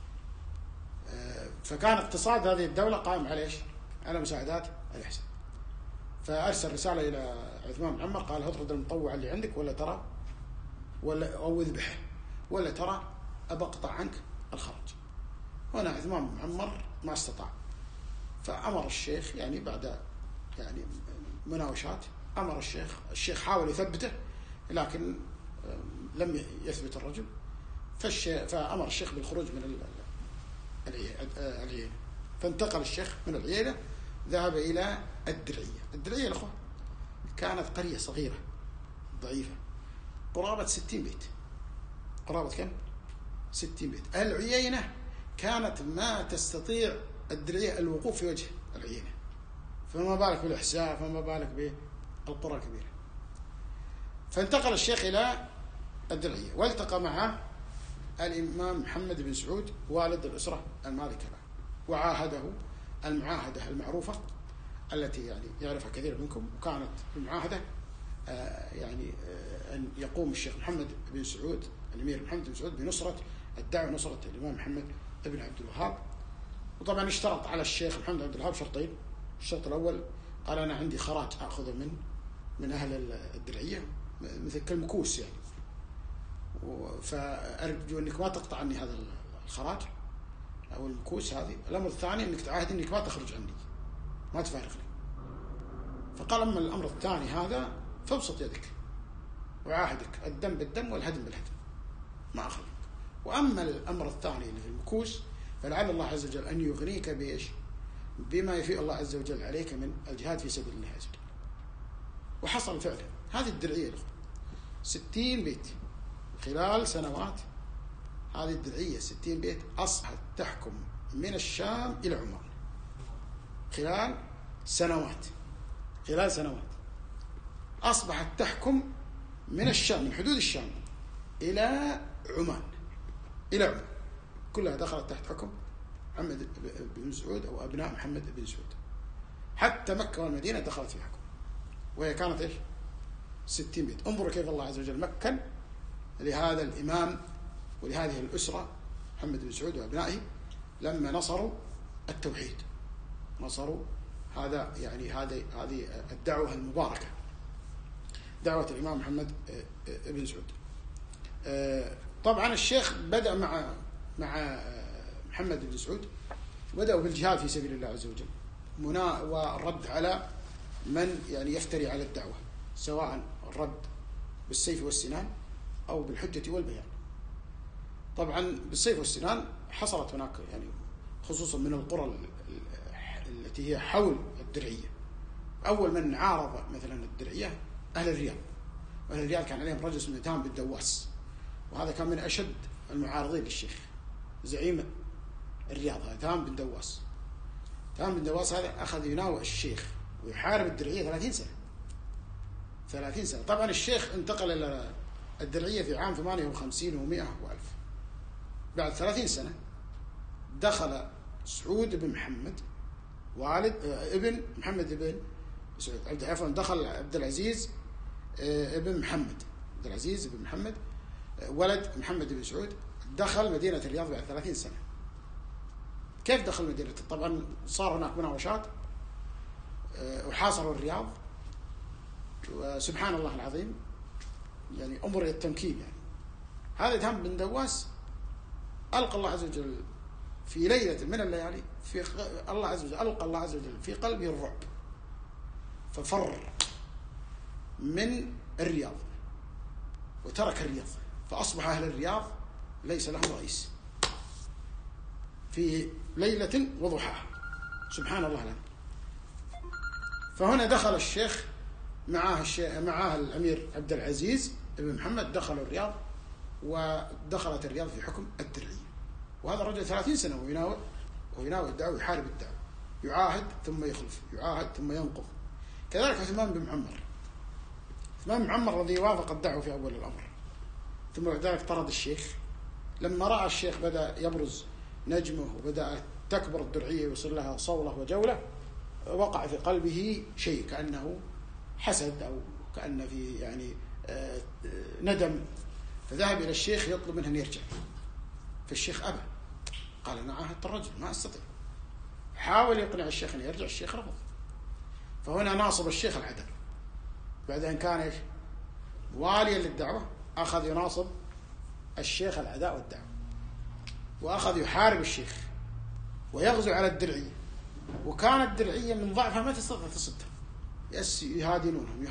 فكان اقتصاد هذه الدولة قائم على ايش؟ على مساعدات الإحساء. فأرسل رسالة إلى عثمان بن عمر قال اطرد المطوع اللي عندك ولا ترى أو اذبحه ولا ترى أبقطع عنك الخرج. هنا عثمان بن عمر ما استطاع، فأمر الشيخ يعني بعد يعني مناوشات أمر الشيخ حاول يثبته لكن لم يثبت الرجل، فأمر الشيخ بالخروج من العيينة. فانتقل الشيخ من العيينة ذهب إلى الدرعية. الدرعية الأخوة كانت قرية صغيرة ضعيفة، قرابة 60 بيت. قرابة كم؟ 60 بيت. العيينة كانت ما تستطيع الدرعية الوقوف في وجه العيينة، فما بالك بالإحساء، فما بالك بالقرى الكبيرة. فانتقل الشيخ إلى الدرعية والتقى مع الإمام محمد بن سعود والد الأسرة المالكة، وعاهده المعاهدة المعروفة التي يعني يعرفها كثير منكم. وكانت المعاهدة يعني أن يقوم الشيخ محمد بن سعود، الأمير محمد بن سعود، بنصرة الدعوة، نصرة الإمام محمد بن عبد الوهاب. وطبعا اشترط على الشيخ محمد بن عبد الوهاب شرطين. الشرط الأول قال أنا عندي خراج أخذه من أهل الدرعية مثل كالمكوس يعني، فأرجو أنك ما تقطع عني هذا الخراج أو المكوس هذه. الأمر الثاني أنك تعاهد أنك ما تخرج عني، ما تفارقني. فقال أما الأمر الثاني هذا فابسط يدك وعاهدك الدم بالدم والهدم بالهدم، ما أخرجك. وأما الأمر الثاني اللي في المكوس فلعل الله عز وجل أن يغنيك بإيش؟ بما يفيء الله عز وجل عليك من الجهاد في سبيل الله عز وجل. وحصل فعلا. هذه الدرعية 60 بيت خلال سنوات. هذه الدرعية 60 بيت أصبحت تحكم من الشام إلى عمان خلال سنوات أصبحت تحكم من الشام، من حدود الشام إلى عمان، إلى عمان كلها دخلت تحت حكم محمد بن سعود أو أبناء محمد بن سعود. حتى مكة والمدينة دخلت في حكم، وهي كانت إيش 60 بيت. انظروا كيف الله عز وجل مكن لهذا الإمام ولهذه الأسرة محمد بن سعود وأبنائه لما نصروا التوحيد، نصروا هذا يعني هذه الدعوة المباركة، دعوة الإمام محمد بن سعود. طبعا الشيخ بدأ مع محمد بن سعود، بدأوا بالجهاد في سبيل الله عز وجل، والرد على من يعني يفتري على الدعوة، سواء الرد بالسيف والسنان أو بالحجة والبيان. طبعا بالسيف والسنان حصلت هناك يعني خصوصا من القرى التي هي حول الدرعية. أول من عارض مثلا الدرعية أهل الرياض، وأهل الرياض كان عليهم رجل اسمه تام بن دواس، وهذا كان من أشد المعارضين للشيخ، زعيم الرياض هذا تام بن دواس. تام بن دواس هذا أخذ يناوئ الشيخ ويحارب الدرعية 30 سنة. 30 سنة. طبعا الشيخ انتقل إلى الدرعية في عام 58 و100 و1000. بعد 30 سنة دخل سعود بن محمد والد ابن محمد بن سعود، عفوا دخل عبد العزيز ابن محمد، عبد العزيز بن محمد ولد محمد بن سعود، دخل مدينة الرياض بعد 30 سنة. كيف دخل مدينة؟ طبعا صار هناك مناوشات وحاصروا الرياض، وسبحان الله العظيم يعني انظر الى التمكين. يعني هذا تام بن دواس ألقى الله عز وجل في ليلة من الليالي ألقى الله عز وجل في قلبه الرعب، ففر من الرياض وترك الرياض، فأصبح أهل الرياض ليس لهم رئيس في ليلة وضحاها، سبحان الله العظيم. فهنا دخل الشيخ معاه الأمير عبد العزيز بن محمد، دخلوا الرياض، ودخلت الرياض في حكم الدرعية. وهذا الرجل 30 سنة ويناوئ الدعوة، يحارب الدعوة، يعاهد ثم يخلف، يعاهد ثم ينقض. كذلك عثمان بن معمر، عثمان بن معمر الذي وافق الدعوة في أول الأمر، ثم بعد ذلك طرد الشيخ. لما رأى الشيخ بدأ يبرز نجمه وبدأ تكبر الدرعية ويصير لها صولة وجولة، وقع في قلبه شيء كأنه حسد أو كأن في يعني ندم، فذهب إلى الشيخ يطلب منه أن يرجع، فالشيخ أبى، قال أنا عاهدت الرجل ما أستطيع. حاول يقنع الشيخ أن يرجع، الشيخ رفض. فهنا ناصب الشيخ العدل، بعد أن كان واليا للدعوة أخذ يناصب الشيخ العداء والدعوة، وأخذ يحارب الشيخ ويغزو على الدرعية، وكانت الدرعية من ضعفها ما تستطيع تصدها، يهادنونهم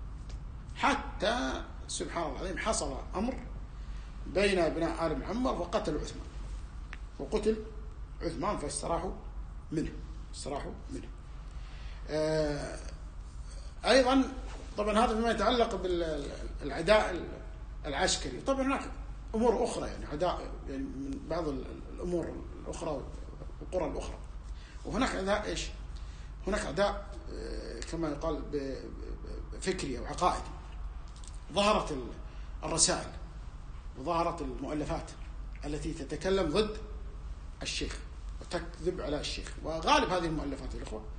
حتى سبحان الله العظيم حصل أمر بين ابناء آل معمر وقتل عثمان فاستراحوا منه. أيضا طبعا هذا فيما يتعلق بالعداء العسكري. طبعا هناك أمور أخرى يعني عداء يعني من بعض الأمور الأخرى والقرى الأخرى، وهناك عداء إيش؟ هناك عداء كما يقال فكري أو عقائدي. ظهرت الرسائل وظهرت المؤلفات التي تتكلم ضد الشيخ وتكذب على الشيخ، وغالب هذه المؤلفات يا الأخوة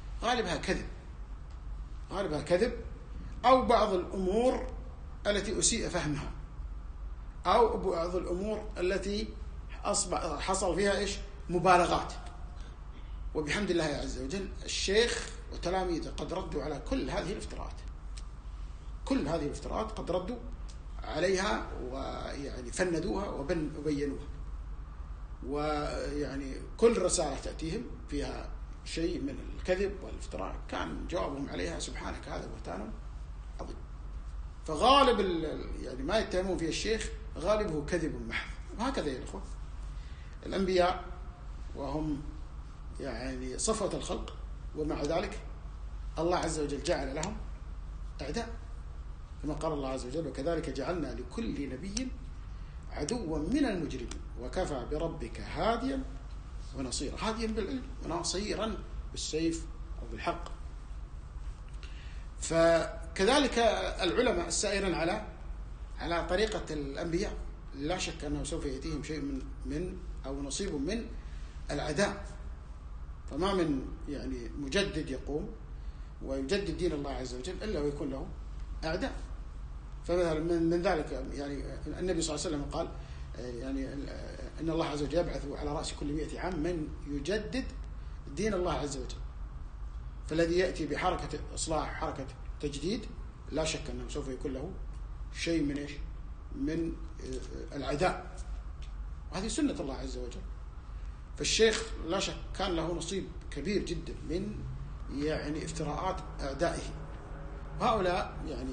غالبها كذب أو بعض الأمور التي أسيء فهمها، أو بعض الأمور التي حصل فيها إيش؟ مبالغات. وبحمد الله عز وجل الشيخ وتلاميذه قد ردوا على كل هذه الافتراءات، قد ردوا عليها ويعني فندوها وبينوها. ويعني كل رسالة تأتيهم فيها شيء من الكذب والافتراء كان جوابهم عليها سبحانك هذا بهتان عظيم. فغالب يعني ما يتهمون فيه الشيخ غالبه كذب محض. وهكذا يا اخوه الانبياء وهم يعني صفوة الخلق، ومع ذلك الله عز وجل جعل لهم أعداء، كما قال الله عز وجل وكذلك جعلنا لكل نبي عدوا من المجرمين وكفى بربك هاديا ونصيرا. هاديا بالعلم ونصيرا بالسيف أو بالحق. كذلك العلماء السائرين على طريقة الأنبياء لا شك أنه سوف يأتيهم شيء من أو نصيب من العداء. فما من يعني مجدد يقوم ويجدد دين الله عز وجل إلا ويكون له أعداء. فمثلا من ذلك يعني النبي صلى الله عليه وسلم قال يعني إن الله عز وجل يبعث على رأس كل 100 عام من يجدد دين الله عز وجل. فالذي يأتي بحركة إصلاح، حركة تجديد، لا شك أنه سوف يكون له شيء من إيش؟ من العداء. وهذه سنة الله عز وجل. فالشيخ لا شك كان له نصيب كبير جدا من يعني افتراءات أعدائه. وهؤلاء يعني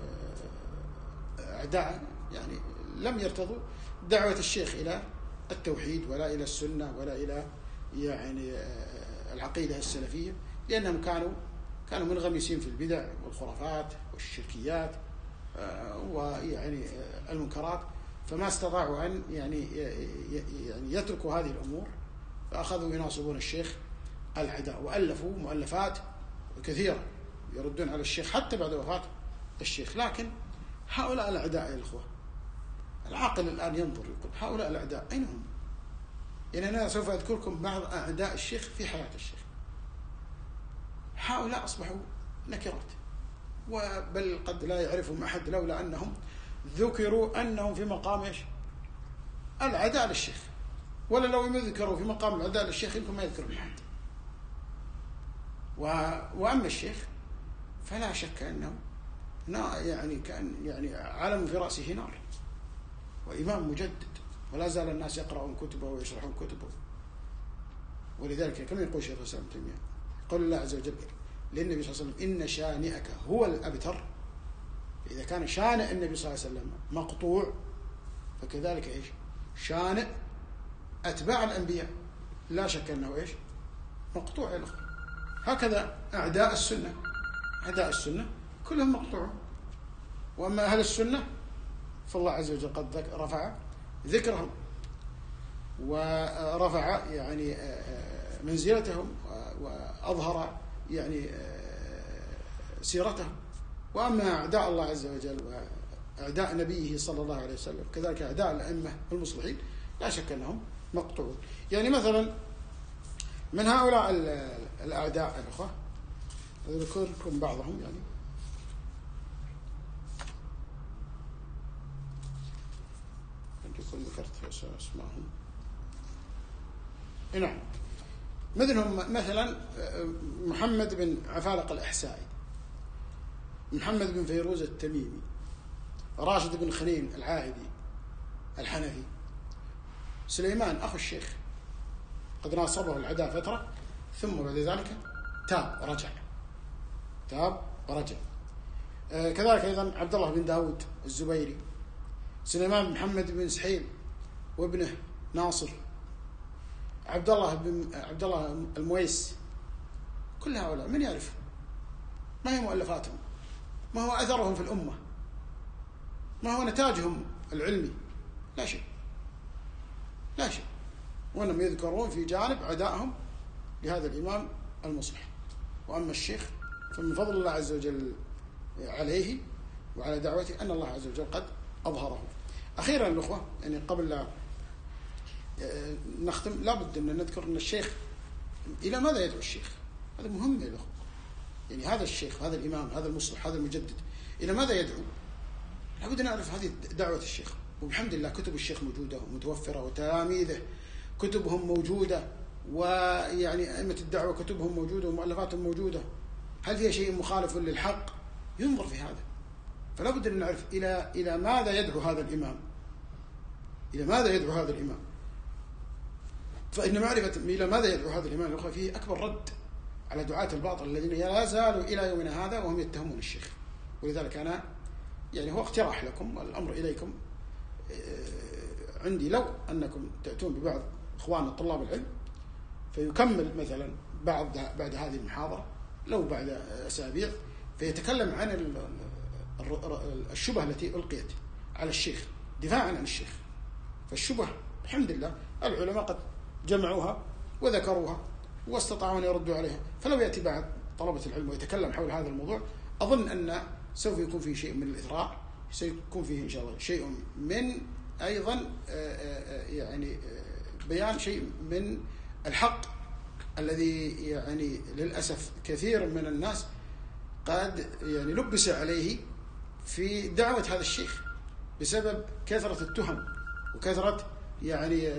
أعداء يعني لم يرتضوا دعوة الشيخ إلى التوحيد ولا إلى السنة ولا إلى يعني العقيدة السلفية، لأنهم كانوا منغمسين في البدع والخرافات والشركيات ويعني المنكرات، فما استطاعوا أن يعني يتركوا هذه الأمور، فأخذوا يناصبون الشيخ العداء، وألفوا مؤلفات كثيرة يردون على الشيخ حتى بعد وفاة الشيخ. لكن هؤلاء الأعداء يا الأخوة، العاقل الآن ينظر يقول هؤلاء الأعداء أين هم؟ يعني أنا سوف أذكركم بعض أعداء الشيخ في حياة الشيخ. هؤلاء أصبحوا نكرات، بل قد لا يعرفهم أحد لولا أنهم ذكروا أنهم في مقام إيش؟ العداء للشيخ. ولا لو يذكروا في مقام العداء للشيخ يمكن ما يذكرون أحد. وأما الشيخ فلا شك أنه يعني كان يعني عالم في رأسه نار، وإمام مجدد، ولا زال الناس يقرؤون كتبه ويشرحون كتبه. ولذلك كما يقول شيخ الإسلام ابن تيمية، قول الله عز وجل للنبي صلى الله عليه وسلم إن شانئك هو الأبتر. إذا كان شانئ النبي صلى الله عليه وسلم مقطوع، فكذلك إيش؟ شانئ أتباع الأنبياء لا شك أنه إيش؟ مقطوع. الأخوة هكذا أعداء السنة، أعداء السنة كلهم مقطوعون. وأما أهل السنة فالله عز وجل قد رفع ذكرهم ورفع يعني منزلتهم وأظهر يعني سيرتهم. وأما أعداء الله عز وجل وأعداء نبيه صلى الله عليه وسلم كذلك أعداء الأئمة المصلحين لا شك أنهم مقطوعون. يعني مثلا من هؤلاء الأعداء الأخوة أذكركم بعضهم، يعني يكون ذكرت اسمائهم. نعم، مثلا محمد بن عفالق الإحسائي، محمد بن فيروز التميمي، راشد بن خليل العائدي الحنفي، سليمان أخو الشيخ قد ناصبه العداء فترة ثم بعد ذلك تاب ورجع. كذلك أيضا عبد الله بن داود الزبيري، سليمان بن محمد بن سحيل وابنه ناصر، عبد الله المويس. كل هؤلاء من يعرف ما هي مؤلفاتهم؟ ما هو أثرهم في الأمة؟ ما هو نتاجهم العلمي؟ لا شيء. وأنهم يذكرون في جانب عدائهم لهذا الإمام المصلح. وأما الشيخ فمن فضل الله عز وجل عليه وعلى دعوته أن الله عز وجل قد أظهره. أخيرا الأخوة، يعني قبل لا نختم لابد أن نذكر أن الشيخ إلى ماذا يدعو الشيخ؟ هذا مهم يا الأخوة. يعني هذا الشيخ، هذا الإمام، هذا المصلح، هذا المجدد، إلى ماذا يدعو؟ لابد أن نعرف هذه دعوة الشيخ. وبحمد الله كتب الشيخ موجودة ومتوفرة، وتلاميذه كتبهم موجودة، ويعني أئمة الدعوة كتبهم موجودة ومؤلفاتهم موجودة. هل فيها شيء مخالف للحق؟ ينظر في هذا. فلا بد أن نعرف إلى ماذا يدعو هذا الإمام، إلى ماذا يدعو هذا الإمام. فإن معرفة إلى ماذا يدعو هذا الإمام الأخوة فيه أكبر رد على دعاة الباطل الذين لا زالوا إلى يومنا هذا وهم يتهمون الشيخ. ولذلك أنا يعني هو اقتراح لكم والأمر إليكم عندي، لو أنكم تأتون ببعض إخواننا طلاب العلم فيكمل مثلا بعد هذه المحاضرة لو بعد أسابيع فيتكلم عن الشبهة التي ألقيت على الشيخ دفاعا عن الشيخ. فالشبه الحمد لله العلماء قد جمعوها وذكروها واستطاعوا أن يردوا عليها. فلو يأتي بعد طلبة العلم ويتكلم حول هذا الموضوع أظن أن سوف يكون فيه شيء من الإثراء، سيكون فيه إن شاء الله شيء من أيضا يعني بيان شيء من الحق الذي يعني للأسف كثير من الناس قد يعني لبس عليه في دعوة هذا الشيخ بسبب كثرة التهم وكثرة يعني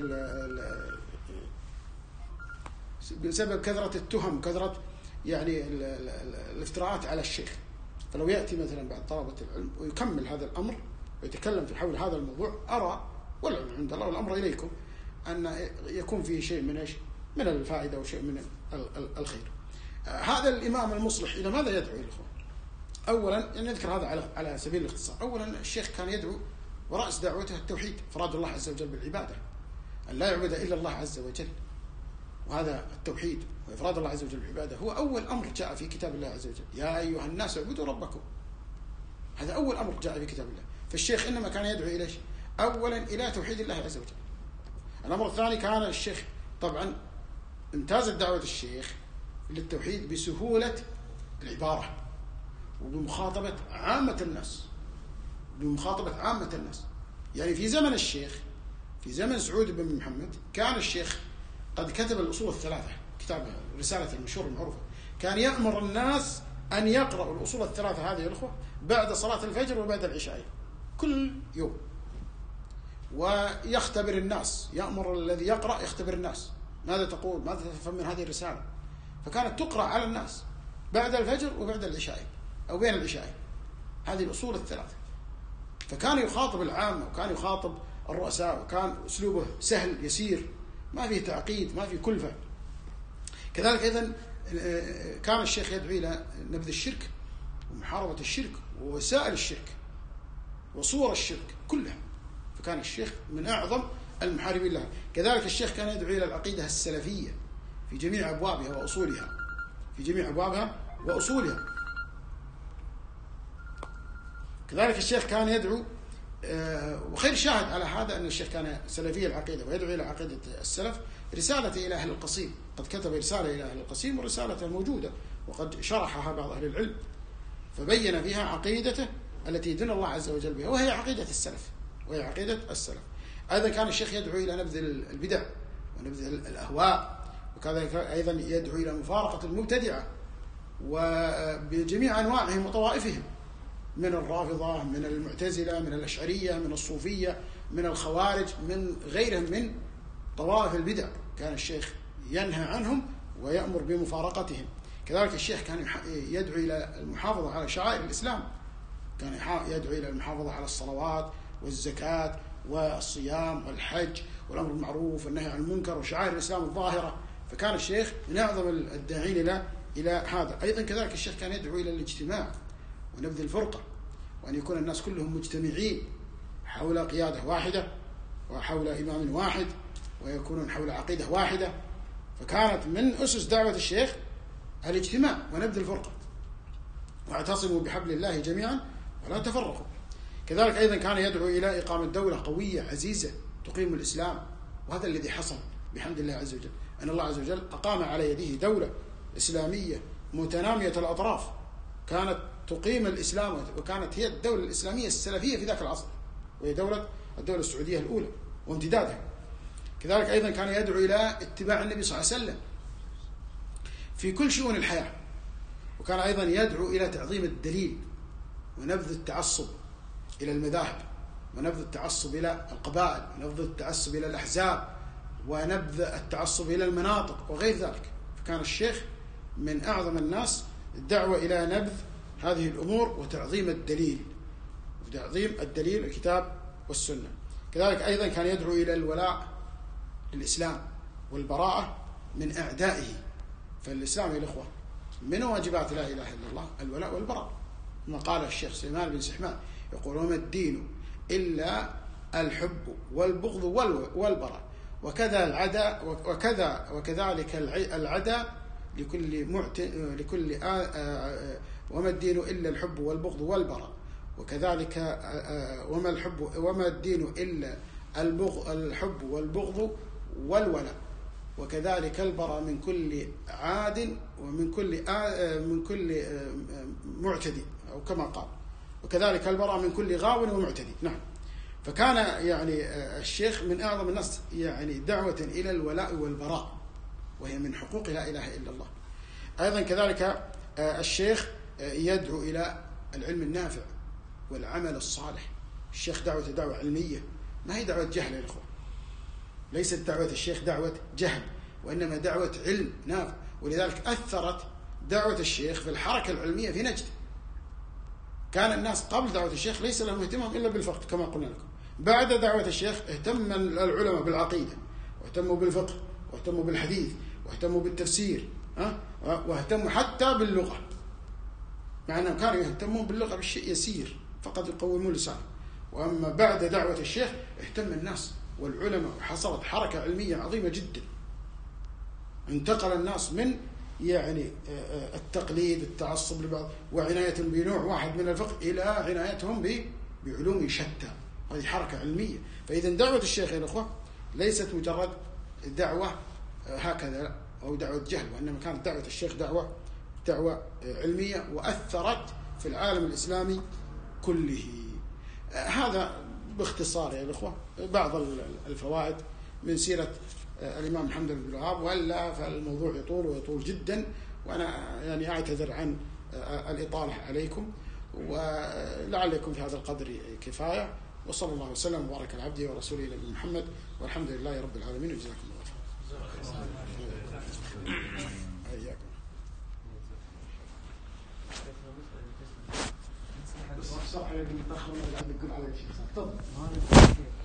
بسبب كثرة التهم، كثرة يعني الافتراءات على الشيخ. فلو يأتي مثلا بعد طلبة العلم ويكمل هذا الأمر ويتكلم في حول هذا الموضوع، أرى والعلم عند الله والأمر إليكم أن يكون فيه شيء من إيش؟ من الفائدة وشيء من الخير. هذا الإمام المصلح إلى ماذا يدعو الإخوان؟ أولا يعني نذكر هذا على سبيل الاختصار. أولا الشيخ كان يدعو ورأس دعوته التوحيد، إفراد الله عز وجل بالعبادة، أن لا يعبد إلا الله عز وجل، وهذا التوحيد وإفراد الله عز وجل بالعبادة هو أول أمر جاء في كتاب الله عز وجل. يا أيها الناس اعبدوا ربكم، هذا أول أمر جاء في كتاب الله. فالشيخ إنما كان يدعو إلى إيش؟ أولا إلى توحيد الله عز وجل. الأمر الثاني كان الشيخ طبعا امتازت دعوة الشيخ للتوحيد بسهولة العبارة وبمخاطبة عامة الناس، يعني في زمن الشيخ، في زمن سعود بن محمد، كان الشيخ قد كتب الأصول الثلاثة، كتاب رسالة المشهور المعروفة، كان يأمر الناس أن يقرأوا الأصول الثلاثة هذه الأخوة بعد صلاة الفجر وبعد العشاء كل يوم، ويختبر الناس، يأمر الذي يقرأ يختبر الناس ماذا تقول، ماذا تفهم من هذه الرسالة. فكانت تقرأ على الناس بعد الفجر وبعد العشاء أو بين العشاء، هذه الأصول الثلاثة. فكان يخاطب العامة وكان يخاطب الرؤساء، وكان أسلوبه سهل يسير، ما فيه تعقيد، ما فيه كلفة. كذلك أيضا كان الشيخ يدعو إلى نبذ الشرك ومحاربة الشرك ووسائل الشرك وصور الشرك كلها، فكان الشيخ من أعظم المحاربين لها. كذلك الشيخ كان يدعو إلى العقيدة السلفية في جميع أبوابها وأصولها، كذلك الشيخ كان يدعو، وخير شاهد على هذا أن الشيخ كان سلفي العقيدة ويدعو إلى عقيدة السلف. رسالة إلى أهل القصيم، قد كتب رسالة إلى أهل القصيم ورسالة موجودة وقد شرحها بعض أهل العلم، فبين فيها عقيدته التي دين الله عز وجل بها، وهي عقيدة السلف. أيضا كان الشيخ يدعو إلى نبذ البدع ونبذ الأهواء، وكذلك أيضا يدعو إلى مفارقة المبتدعة وبجميع أنواعهم وطوائفهم، من الرافضة، من المعتزلة، من الأشعرية، من الصوفية، من الخوارج، من غيرهم من طوائف البدع، كان الشيخ ينهى عنهم ويأمر بمفارقتهم. كذلك الشيخ كان يدعو إلى المحافظة على شعائر الإسلام، كان يدعو إلى المحافظة على الصلوات والزكاة والصيام والحج والأمر بالمعروف والنهي عن المنكر وشعائر الإسلام الظاهرة. فكان الشيخ من أعظم الداعين إلى هذا. أيضا كذلك الشيخ كان يدعو إلى الاجتماع ونبذ الفرقة، وأن يكون الناس كلهم مجتمعين حول قيادة واحدة وحول إمام واحد، ويكونون حول عقيدة واحدة. فكانت من أسس دعوة الشيخ الاجتماع ونبذ الفرقة، واعتصموا بحبل الله جميعا ولا تفرقوا. كذلك أيضا كان يدعو إلى إقامة دولة قوية عزيزة تقيم الإسلام، وهذا الذي حصل بحمد الله عز وجل، أن الله عز وجل أقام على يده دولة إسلامية متنامية الأطراف كانت تقيم الإسلام، وكانت هي الدولة الإسلامية السلفية في ذاك العصر، وهي الدولة السعودية الأولى وامتدادها. كذلك أيضا كان يدعو إلى اتباع النبي صلى الله عليه وسلم في كل شؤون الحياة، وكان أيضا يدعو إلى تعظيم الدليل ونبذ التعصب إلى المذاهب، ونبذ التعصب إلى القبائل، ونبذ التعصب إلى الأحزاب، ونبذ التعصب إلى المناطق وغير ذلك. فكان الشيخ من أعظم الناس الدعوة إلى نبذ هذه الأمور وتعظيم الدليل الكتاب والسنة. كذلك أيضا كان يدعو إلى الولاء للإسلام والبراءة من أعدائه. فالإسلام يا الإخوة من واجبات لا إله إلا الله الولاء والبراء، كما قال الشيخ سليمان بن سحمان يقول: وما الدين إلا الحب والبغض والبراء، وكذلك العدا لكل وما الدين إلا الحب والبغض والبراء، وكذلك وما الدين إلا الحب والبغض والولاء، وكذلك البراء من كل عاد ومن كل معتدي، أو كما قال. وكذلك البراء من كل غاو ومعتدي. نعم. فكان يعني الشيخ من أعظم الناس يعني دعوة إلى الولاء والبراء، وهي من حقوق لا إله إلا الله. أيضا كذلك الشيخ يدعو إلى العلم النافع والعمل الصالح. الشيخ دعوة علمية، ما هي دعوة جهل يا إخوة. ليست دعوة الشيخ دعوة جهل، وإنما دعوة علم نافع. ولذلك أثرت دعوة الشيخ في الحركة العلمية في نجد. كان الناس قبل دعوة الشيخ ليس لهم اهتمام إلا بالفقه كما قلنا لكم. بعد دعوة الشيخ اهتم العلماء بالعقيدة، واهتموا بالفقه، واهتموا بالحديث، واهتموا بالتفسير، واهتموا حتى باللغة، مع أنهم كانوا يهتمون باللغة بالشيء يسير فقط يقومون لسانه. وأما بعد دعوة الشيخ اهتم الناس والعلماء، وحصلت حركة علمية عظيمة جدا. انتقل الناس من يعني التقليد، التعصب لبعض، وعناية بنوع واحد من الفقه، إلى عنايتهم بعلوم شتى. هذه حركة علمية. فإذا دعوة الشيخ يا الأخوة ليست مجرد دعوة هكذا أو دعوة جهل، وإنما كانت دعوة الشيخ دعوة علمية، وأثرت في العالم الإسلامي كله. هذا باختصار يا الأخوة بعض الفوائد من سيرة الإمام محمد بن عبد الوهاب، وإلا فالموضوع يطول جدا، وأنا يعني أعتذر عن الإطالة عليكم، ولعلكم في هذا القدر كفاية. وصلى الله وسلم وبارك على عبده ورسوله نبينا محمد، والحمد لله رب العالمين، وجزاكم الله خيرا. صح عليكم متأخر، ولا عندك على شيء. تفضل.